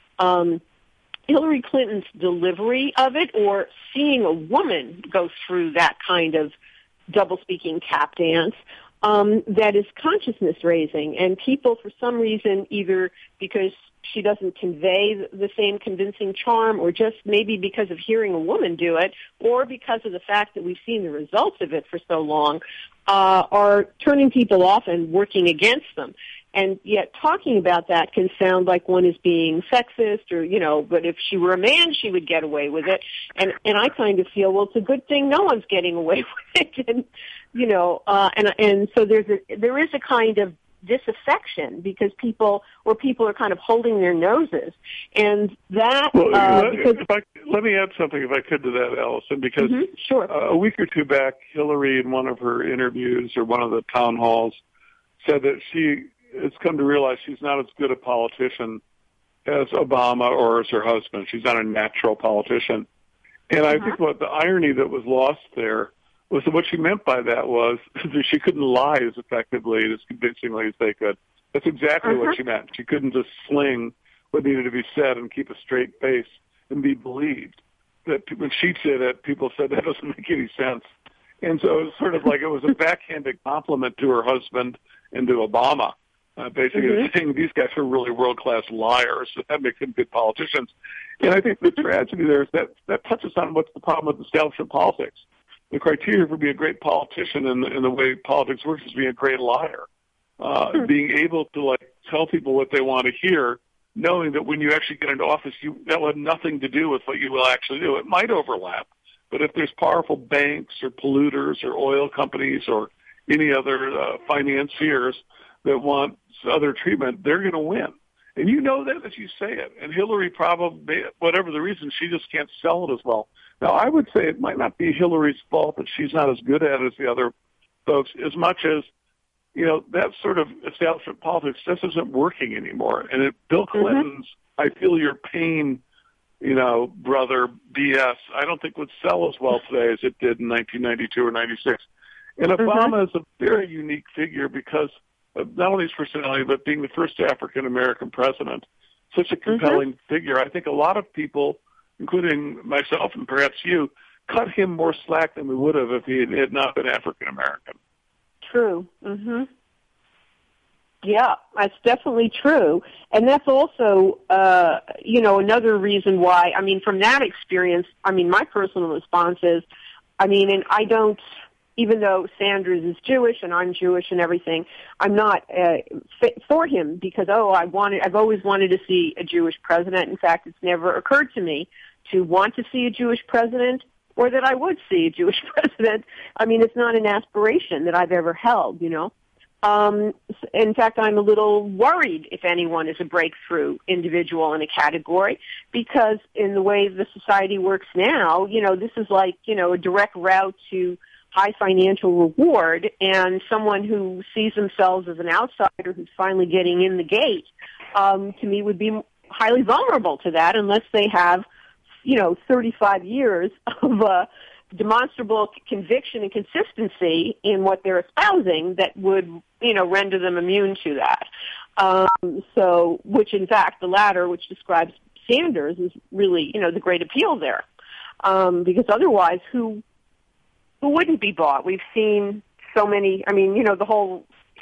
A: um, Hillary Clinton's delivery of it, or seeing a woman go through that kind of doublespeaking tap dance, Um, that is consciousness raising, and people, for some reason, either because she doesn't convey the same convincing charm, or just maybe because of hearing a woman do it, or because of the fact that we've seen the results of it for so long, uh, are turning people off and working against them. And yet talking about that can sound like one is being sexist, or, you know, but if she were a man, she would get away with it. And, and I kind of feel, well, it's a good thing no one's getting away with it. And, you know, uh, and, and so there's a, there is a kind of disaffection because people, or people are kind of holding their noses. And that,
B: well,
A: uh,
B: let,
A: because,
B: if I, let me add something, if I could, to that, Allison, because
A: mm-hmm, sure.
B: uh, a week or two back, Hillary, in one of her interviews or one of the town halls, said that she has come to realize she's not as good a politician as Obama or as her husband. She's not a natural politician. And I uh-huh. think what the irony that was lost there was that what she meant by that was that she couldn't lie as effectively, as convincingly as they could. That's exactly uh-huh. what she meant. She couldn't just sling what needed to be said and keep a straight face and be believed. That when she said it, people said that doesn't make any sense. And so it was sort of like it was a backhanded compliment to her husband and to Obama. Uh, basically mm-hmm. saying these guys are really world-class liars. So that makes them good politicians. And I think the tragedy there is that that touches on what's the problem with establishment politics. The criteria for being a great politician and in, in the way politics works is being a great liar. Uh, mm-hmm. Being able to, like, tell people what they want to hear, knowing that when you actually get into office, you that will have nothing to do with what you will actually do. It might overlap, but if there's powerful banks or polluters or oil companies or any other uh, financiers that want other treatment, they're going to win. And you know that as you say it. And Hillary probably, whatever the reason, she just can't sell it as well. Now, I would say it might not be Hillary's fault that she's not as good at it as the other folks, as much as, you know, that sort of establishment politics just isn't working anymore. And if Bill Clinton's, mm-hmm. I feel your pain, you know, brother, B S, I don't think would sell as well today as it did in nineteen ninety-two or ninety-six. And mm-hmm. Obama is a very unique figure because not only his personality, but being the first African-American president, such a compelling mm-hmm. figure. I think a lot of people, including myself and perhaps you, cut him more slack than we would have if he had not been African-American.
A: True. Mm-hmm. Yeah, that's definitely true. And that's also, uh, you know, another reason why, I mean, from that experience, I mean, my personal response is, I mean, and I don't, even though Sanders is Jewish and I'm Jewish and everything, I'm not uh, for him because, oh, I wanted, I've always wanted to see a Jewish president. In fact, it's never occurred to me to want to see a Jewish president or that I would see a Jewish president. I mean, it's not an aspiration that I've ever held, you know. Um, in fact, I'm a little worried if anyone is a breakthrough individual in a category, because in the way the society works now, you know, this is like, you know, a direct route to high financial reward, and someone who sees themselves as an outsider who's finally getting in the gate, um, to me would be highly vulnerable to that unless they have, you know, thirty-five years of, uh, demonstrable conviction and consistency in what they're espousing that would, you know, render them immune to that. Um, so, which in fact, the latter, which describes Sanders, is really, you know, the great appeal there. Um, because otherwise, who, who wouldn't be bought? We've seen so many, I mean, you know, the whole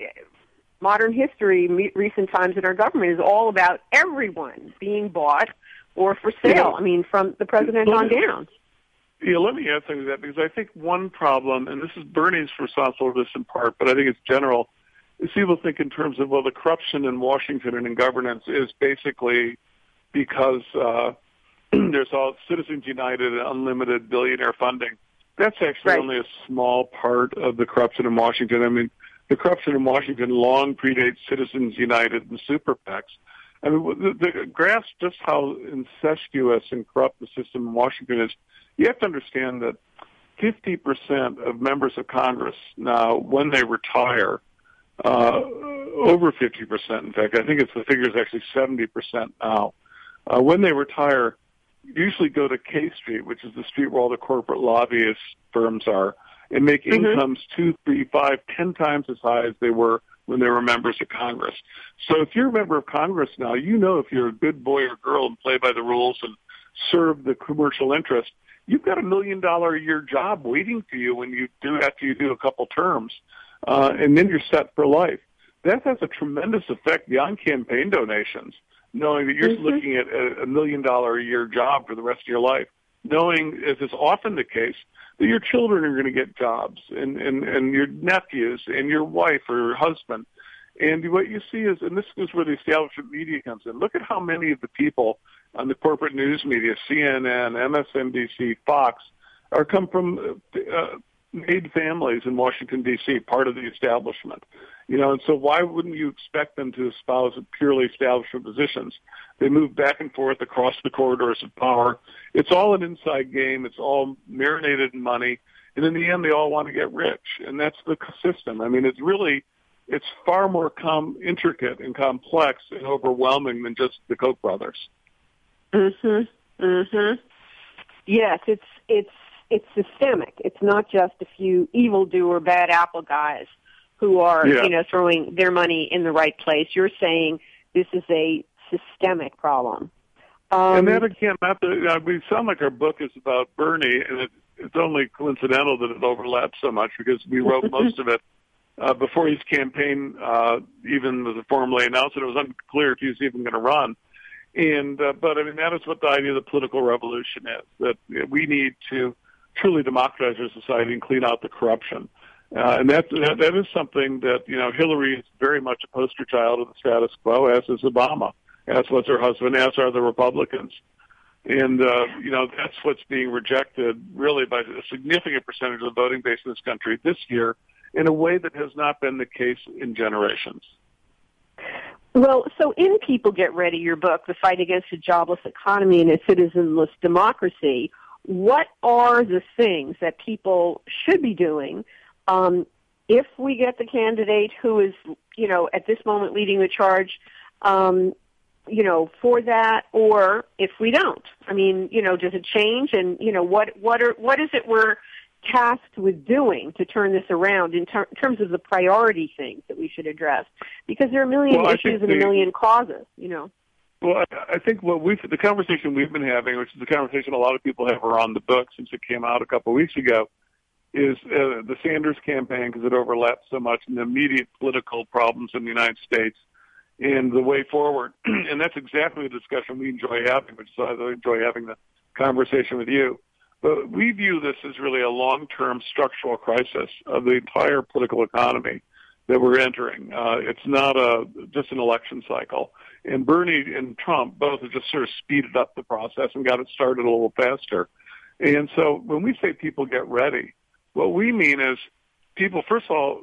A: modern history, recent times in our government is all about everyone being bought or for sale.
B: Yeah.
A: I mean, from the president on down.
B: Yeah, let me add something to that, because I think one problem, and this is Bernie's responsible for this in part, but I think it's general, is people think in terms of, well, the corruption in Washington and in governance is basically because uh, there's all Citizens United and unlimited billionaire funding. That's actually
A: Right.
B: only a small part of the corruption in Washington. I mean, the corruption in Washington long predates Citizens United and super PACs. I mean, the, the grasp just how incestuous and corrupt the system in Washington is. You have to understand that fifty percent of members of Congress now, when they retire, uh, over fifty percent, in fact, I think it's the figure is actually seventy percent now, uh, when they retire, usually go to K Street, which is the street where all the corporate lobbyist firms are, and make mm-hmm. incomes two, three, five, ten times as high as they were when they were members of Congress. So if you're a member of Congress now, you know if you're a good boy or girl and play by the rules and serve the commercial interest, you've got a million dollar a year job waiting for you when you do after you do a couple terms, uh, and then you're set for life. That has a tremendous effect beyond campaign donations, knowing that you're mm-hmm. looking at a, a million dollar a year job for the rest of your life, knowing, as is often the case, that your children are going to get jobs, and, and, and your nephews and your wife or your husband. And what you see is, and this is where the establishment media comes in, look at how many of the people on the corporate news media, C N N, M S N B C, Fox, are come from uh, made families in Washington, D C, part of the establishment. You know, and so why wouldn't you expect them to espouse purely establishment positions? They move back and forth across the corridors of power. It's all an inside game. It's all marinated in money. And in the end, they all want to get rich. And that's the system. I mean, it's really, it's far more com- intricate and complex and overwhelming than just the Koch brothers.
A: Mhm. Mhm. Yes, it's it's it's systemic. It's not just a few evildoer, bad apple guys who are, yeah. you know, throwing their money in the right place. You're saying this is a systemic problem. Um,
B: and that again, not the, uh, we sound like our book is about Bernie, and it, it's only coincidental that it overlaps so much because we wrote most of it uh, before his campaign uh, even was formally announced, and it was unclear if he was even going to run. And uh, but I mean, that is what the idea of the political revolution is, that we need to truly democratize our society and clean out the corruption. Uh, and that, that that is something that, you know, Hillary is very much a poster child of the status quo, as is Obama, as was her husband, as are the Republicans. And, uh, you know, that's what's being rejected really by a significant percentage of the voting base in this country this year in a way that has not been the case in generations.
A: Well, so in People Get Ready, your book, The Fight Against a Jobless Economy and a Citizenless Democracy, what are the things that people should be doing um, if we get the candidate who is, you know, at this moment leading the charge, um, you know, for that, or if we don't? I mean, you know, does it change? And, you know, what what are what is it we're tasked with doing to turn this around in ter- terms of the priority things that we should address? Because there are a million
B: well,
A: issues and a million causes, you know.
B: Well, I, I think what we've, the conversation we've been having, which is the conversation a lot of people have around the book since it came out a couple of weeks ago, is uh, the Sanders campaign, because it overlaps so much, and the immediate political problems in the United States and the way forward. And that's exactly the discussion we enjoy having, which is I enjoy having the conversation with you. But we view this as really a long-term structural crisis of the entire political economy that we're entering. Uh, it's not a just an election cycle. And Bernie and Trump both have just sort of speeded up the process and got it started a little faster. And so when we say people get ready, what we mean is people, first of all,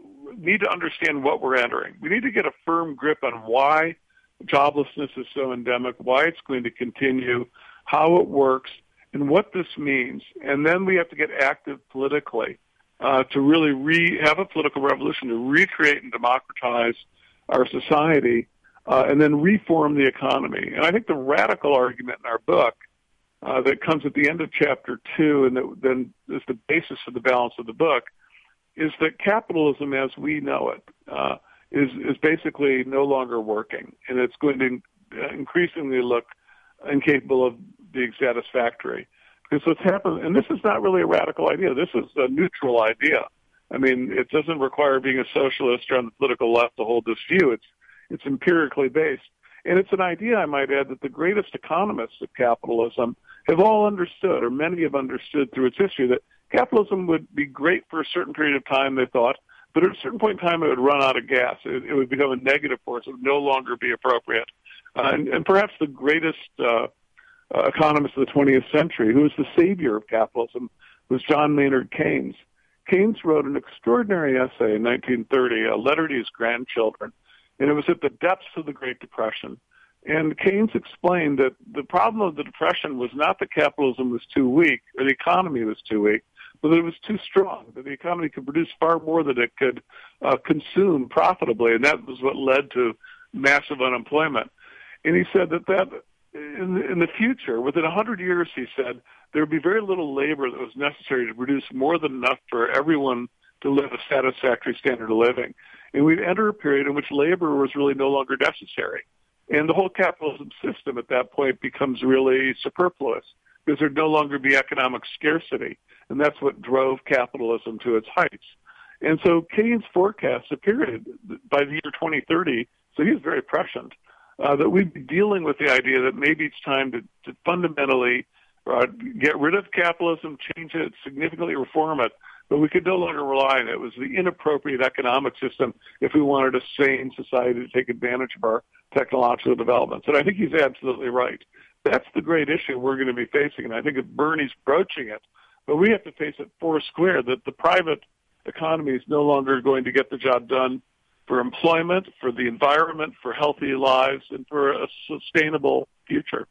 B: need to understand what we're entering. We need to get a firm grip on why joblessness is so endemic, why it's going to continue, how it works, and what this means. And then we have to get active politically uh, to really re- have a political revolution to recreate and democratize our society uh, and then reform the economy. And I think the radical argument in our book uh, that comes at the end of chapter two and that then is the basis for the balance of the book is that capitalism as we know it uh, is, is basically no longer working, and it's going to increasingly look incapable of being satisfactory. Because what's happened, and this is not really a radical idea, this is a neutral idea. I mean, it doesn't require being a socialist or on the political left to hold this view. It's, it's empirically based. And it's an idea, I might add, that the greatest economists of capitalism have all understood, or many have understood through its history, that capitalism would be great for a certain period of time, they thought, but at a certain point in time it would run out of gas. It, it would become a negative force. It would no longer be appropriate. Uh, and, and perhaps the greatest uh, uh, economist of the twentieth century, who was the savior of capitalism, was John Maynard Keynes. Keynes wrote an extraordinary essay in nineteen thirty, a letter to his grandchildren, and it was at the depths of the Great Depression. And Keynes explained that the problem of the Depression was not that capitalism was too weak or the economy was too weak, but that it was too strong, that the economy could produce far more than it could uh, consume profitably, and that was what led to massive unemployment. And he said that, that in, in the future, within one hundred years, he said, there would be very little labor that was necessary to produce more than enough for everyone to live a satisfactory standard of living. And we'd enter a period in which labor was really no longer necessary. And the whole capitalism system at that point becomes really superfluous because there'd no longer be economic scarcity. And that's what drove capitalism to its heights. And so Keynes forecasts a period by the year twenty thirty, so he was very prescient, uh, that we'd be dealing with the idea that maybe it's time to, to fundamentally uh, get rid of capitalism, change it, significantly reform it, but we could no longer rely on it. It was the inappropriate economic system if we wanted a sane society to take advantage of our technological developments. And I think he's absolutely right. That's the great issue we're going to be facing, and I think Bernie's broaching it. But we have to face it four square, that the private economy is no longer going to get the job done for employment, for the environment, for healthy lives, and for a sustainable future.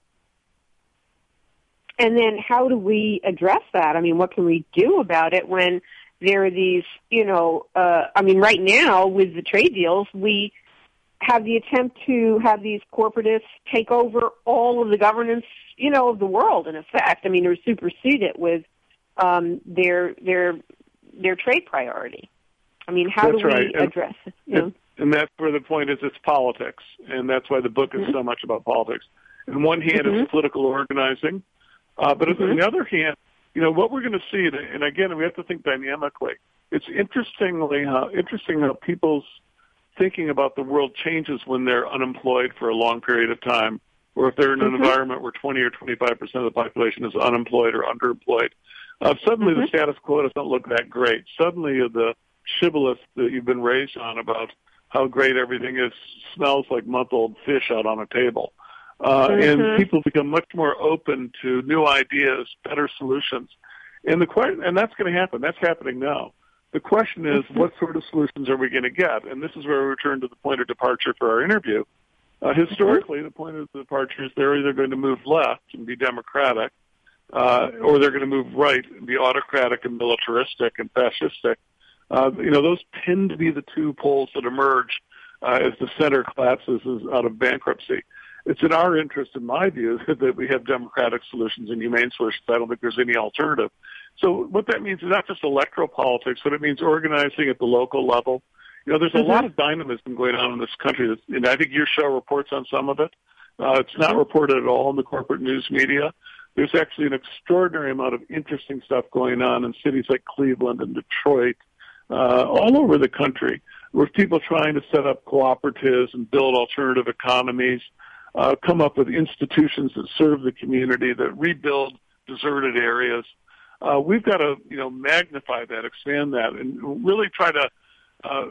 A: And then how do we address that? I mean, what can we do about it when there are these, you know, uh, I mean, right now with the trade deals, we have the attempt to have these corporatists take over all of the governance, you know, of the world, in effect. I mean, or supersede it with um, their their their trade priority. I mean, how
B: that's
A: do we
B: right.
A: address it? You know?
B: And that's where the point is, it's politics, and that's why the book is mm-hmm. so much about politics. On one hand, mm-hmm. it's political organizing, uh, but mm-hmm. on the other hand, you know, what we're going to see, and again, we have to think dynamically. It's interestingly how interesting how people's thinking about the world changes when they're unemployed for a long period of time, or if they're in an mm-hmm. environment where twenty or twenty-five percent of the population is unemployed or underemployed. Uh, suddenly mm-hmm. the status quo doesn't look that great. Suddenly the shibboleth that you've been raised on about how great everything is smells like month-old fish out on a table. Uh, mm-hmm. And people become much more open to new ideas, better solutions. And the question, and that's going to happen. That's happening now. The question is, mm-hmm. what sort of solutions are we going to get? And this is where we return to the point of departure for our interview. Uh, historically, mm-hmm. the point of departure is they're either going to move left and be democratic, uh, or they're going to move right and be autocratic and militaristic and fascistic. Uh, you know, those tend to be the two poles that emerge uh, as the center collapses out of bankruptcy. It's in our interest, in my view, that we have democratic solutions and humane solutions. I don't think there's any alternative. So what that means is not just electoral politics, but it means organizing at the local level. You know, there's a mm-hmm. lot of dynamism going on in this country, that's, and I think your show reports on some of it. Uh, it's not reported at all in the corporate news media. There's actually an extraordinary amount of interesting stuff going on in cities like Cleveland and Detroit, uh, all over the country, with people trying to set up cooperatives and build alternative economies, uh, come up with institutions that serve the community, that rebuild deserted areas. Uh, we've got to, you know, magnify that, expand that, and really try to uh,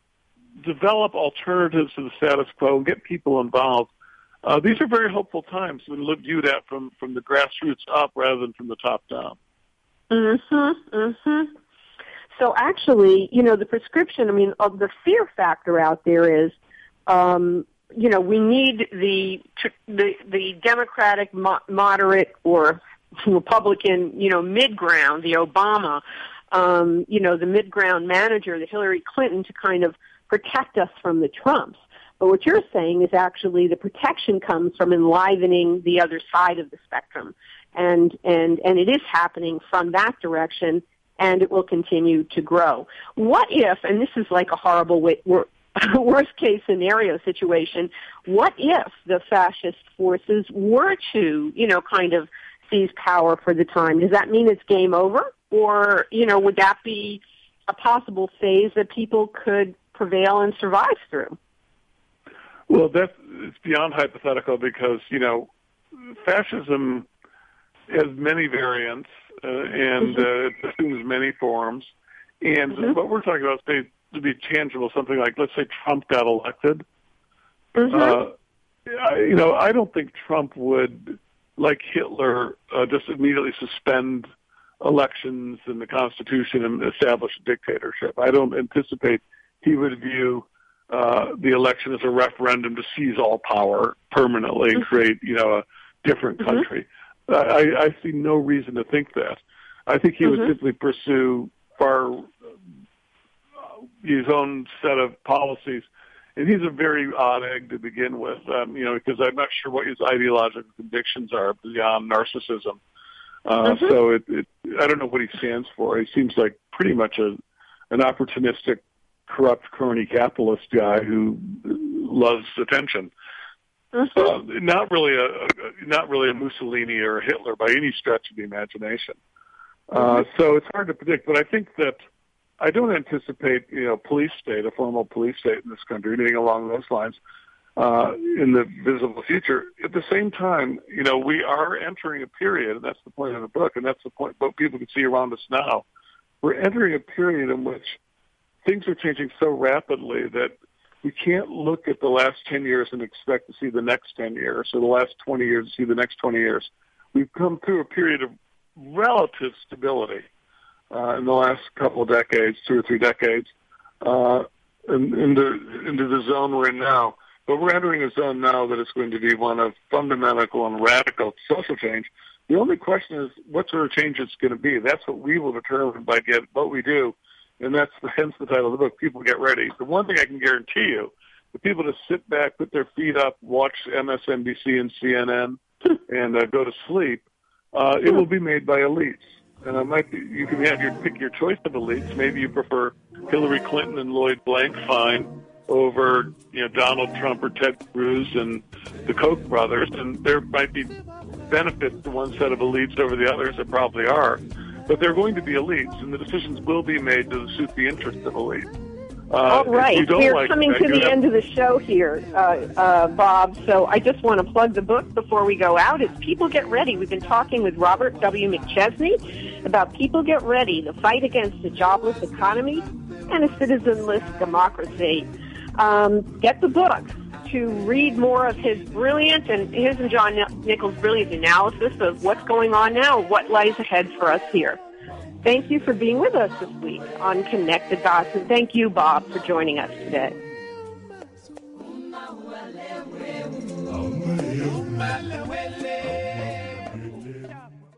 B: develop alternatives to the status quo and get people involved. Uh, these are very hopeful times when we view that from, from the grassroots up rather than from the top down.
A: Mm-hmm, mm-hmm. So actually, you know, the prescription, I mean, of the fear factor out there is, um, you know, we need the the, the Democratic mo- moderate or Republican, you know, mid-ground, the Obama, um, you know, the mid-ground manager, the Hillary Clinton, to kind of protect us from the Trumps. But what you're saying is actually the protection comes from enlivening the other side of the spectrum. And, and, and it is happening from that direction, and it will continue to grow. What if, and this is like a horrible way, worst case scenario situation, what if the fascist forces were to, you know, kind of seize power for the time? Does that mean it's game over? Or, you know, would that be a possible phase that people could prevail and survive through?
B: Well, that's it's beyond hypothetical because, you know, fascism has many variants uh, and mm-hmm. uh, it assumes many forms. And mm-hmm. what we're talking about is to be tangible, something like, let's say Trump got elected. Mm-hmm. Uh, I, you know, I don't think Trump would, like Hitler, uh, just immediately suspend elections and the Constitution and establish a dictatorship. I don't anticipate he would view uh, the election as a referendum to seize all power permanently and create, you know, a different country. Mm-hmm. I, I see no reason to think that. I think he mm-hmm. would simply pursue far uh, his own set of policies. And he's a very odd egg to begin with, um, you know, because I'm not sure what his ideological convictions are beyond narcissism. Uh, mm-hmm. So it, it, I don't know what he stands for. He seems like pretty much a an opportunistic, corrupt, crony capitalist guy who loves attention. Mm-hmm. Uh, not really a, a not really a Mussolini or a Hitler by any stretch of the imagination. Uh, mm-hmm. So it's hard to predict, but I think that I don't anticipate, you know, police state, a formal police state in this country, anything along those lines, uh, in the visible future. At the same time, you know, we are entering a period, and that's the point of the book, and that's the point what people can see around us now. We're entering a period in which things are changing so rapidly that we can't look at the last ten years and expect to see the next ten years, or the last twenty years to see the next twenty years. We've come through a period of relative stability uh, in the last couple of decades, two or three decades, uh, in, into, into the zone we're in now. But we're entering a zone now that is going to be one of fundamental and radical social change. The only question is what sort of change it's going to be. That's what we will determine by get, what we do. And that's hence the title of the book, People Get Ready. The one thing I can guarantee you, the people to sit back, put their feet up, watch M S N B C and C N N, and uh, go to sleep, uh, it will be made by elites. And it might be, you can have your pick your choice of elites. Maybe you prefer Hillary Clinton and Lloyd Blankfein over, you know, Donald Trump or Ted Cruz and the Koch brothers. And there might be benefits to one set of elites over the others. There probably are. But they're going to be elites, and the decisions will be made to suit the interests of elites. Uh,
A: All right. We're
B: like
A: coming
B: that,
A: to the
B: have...
A: end of the show here, uh, uh, Bob, so I just want to plug the book before we go out. It's People Get Ready. We've been talking with Robert W. McChesney about People Get Ready, the fight against a jobless economy and a citizenless democracy. Um, get the book to read more of his brilliant and his and John Nichols' brilliant analysis of what's going on now, what lies ahead for us here. Thank you for being with us this week on Connect the Dots, and thank you, Bob, for joining us today.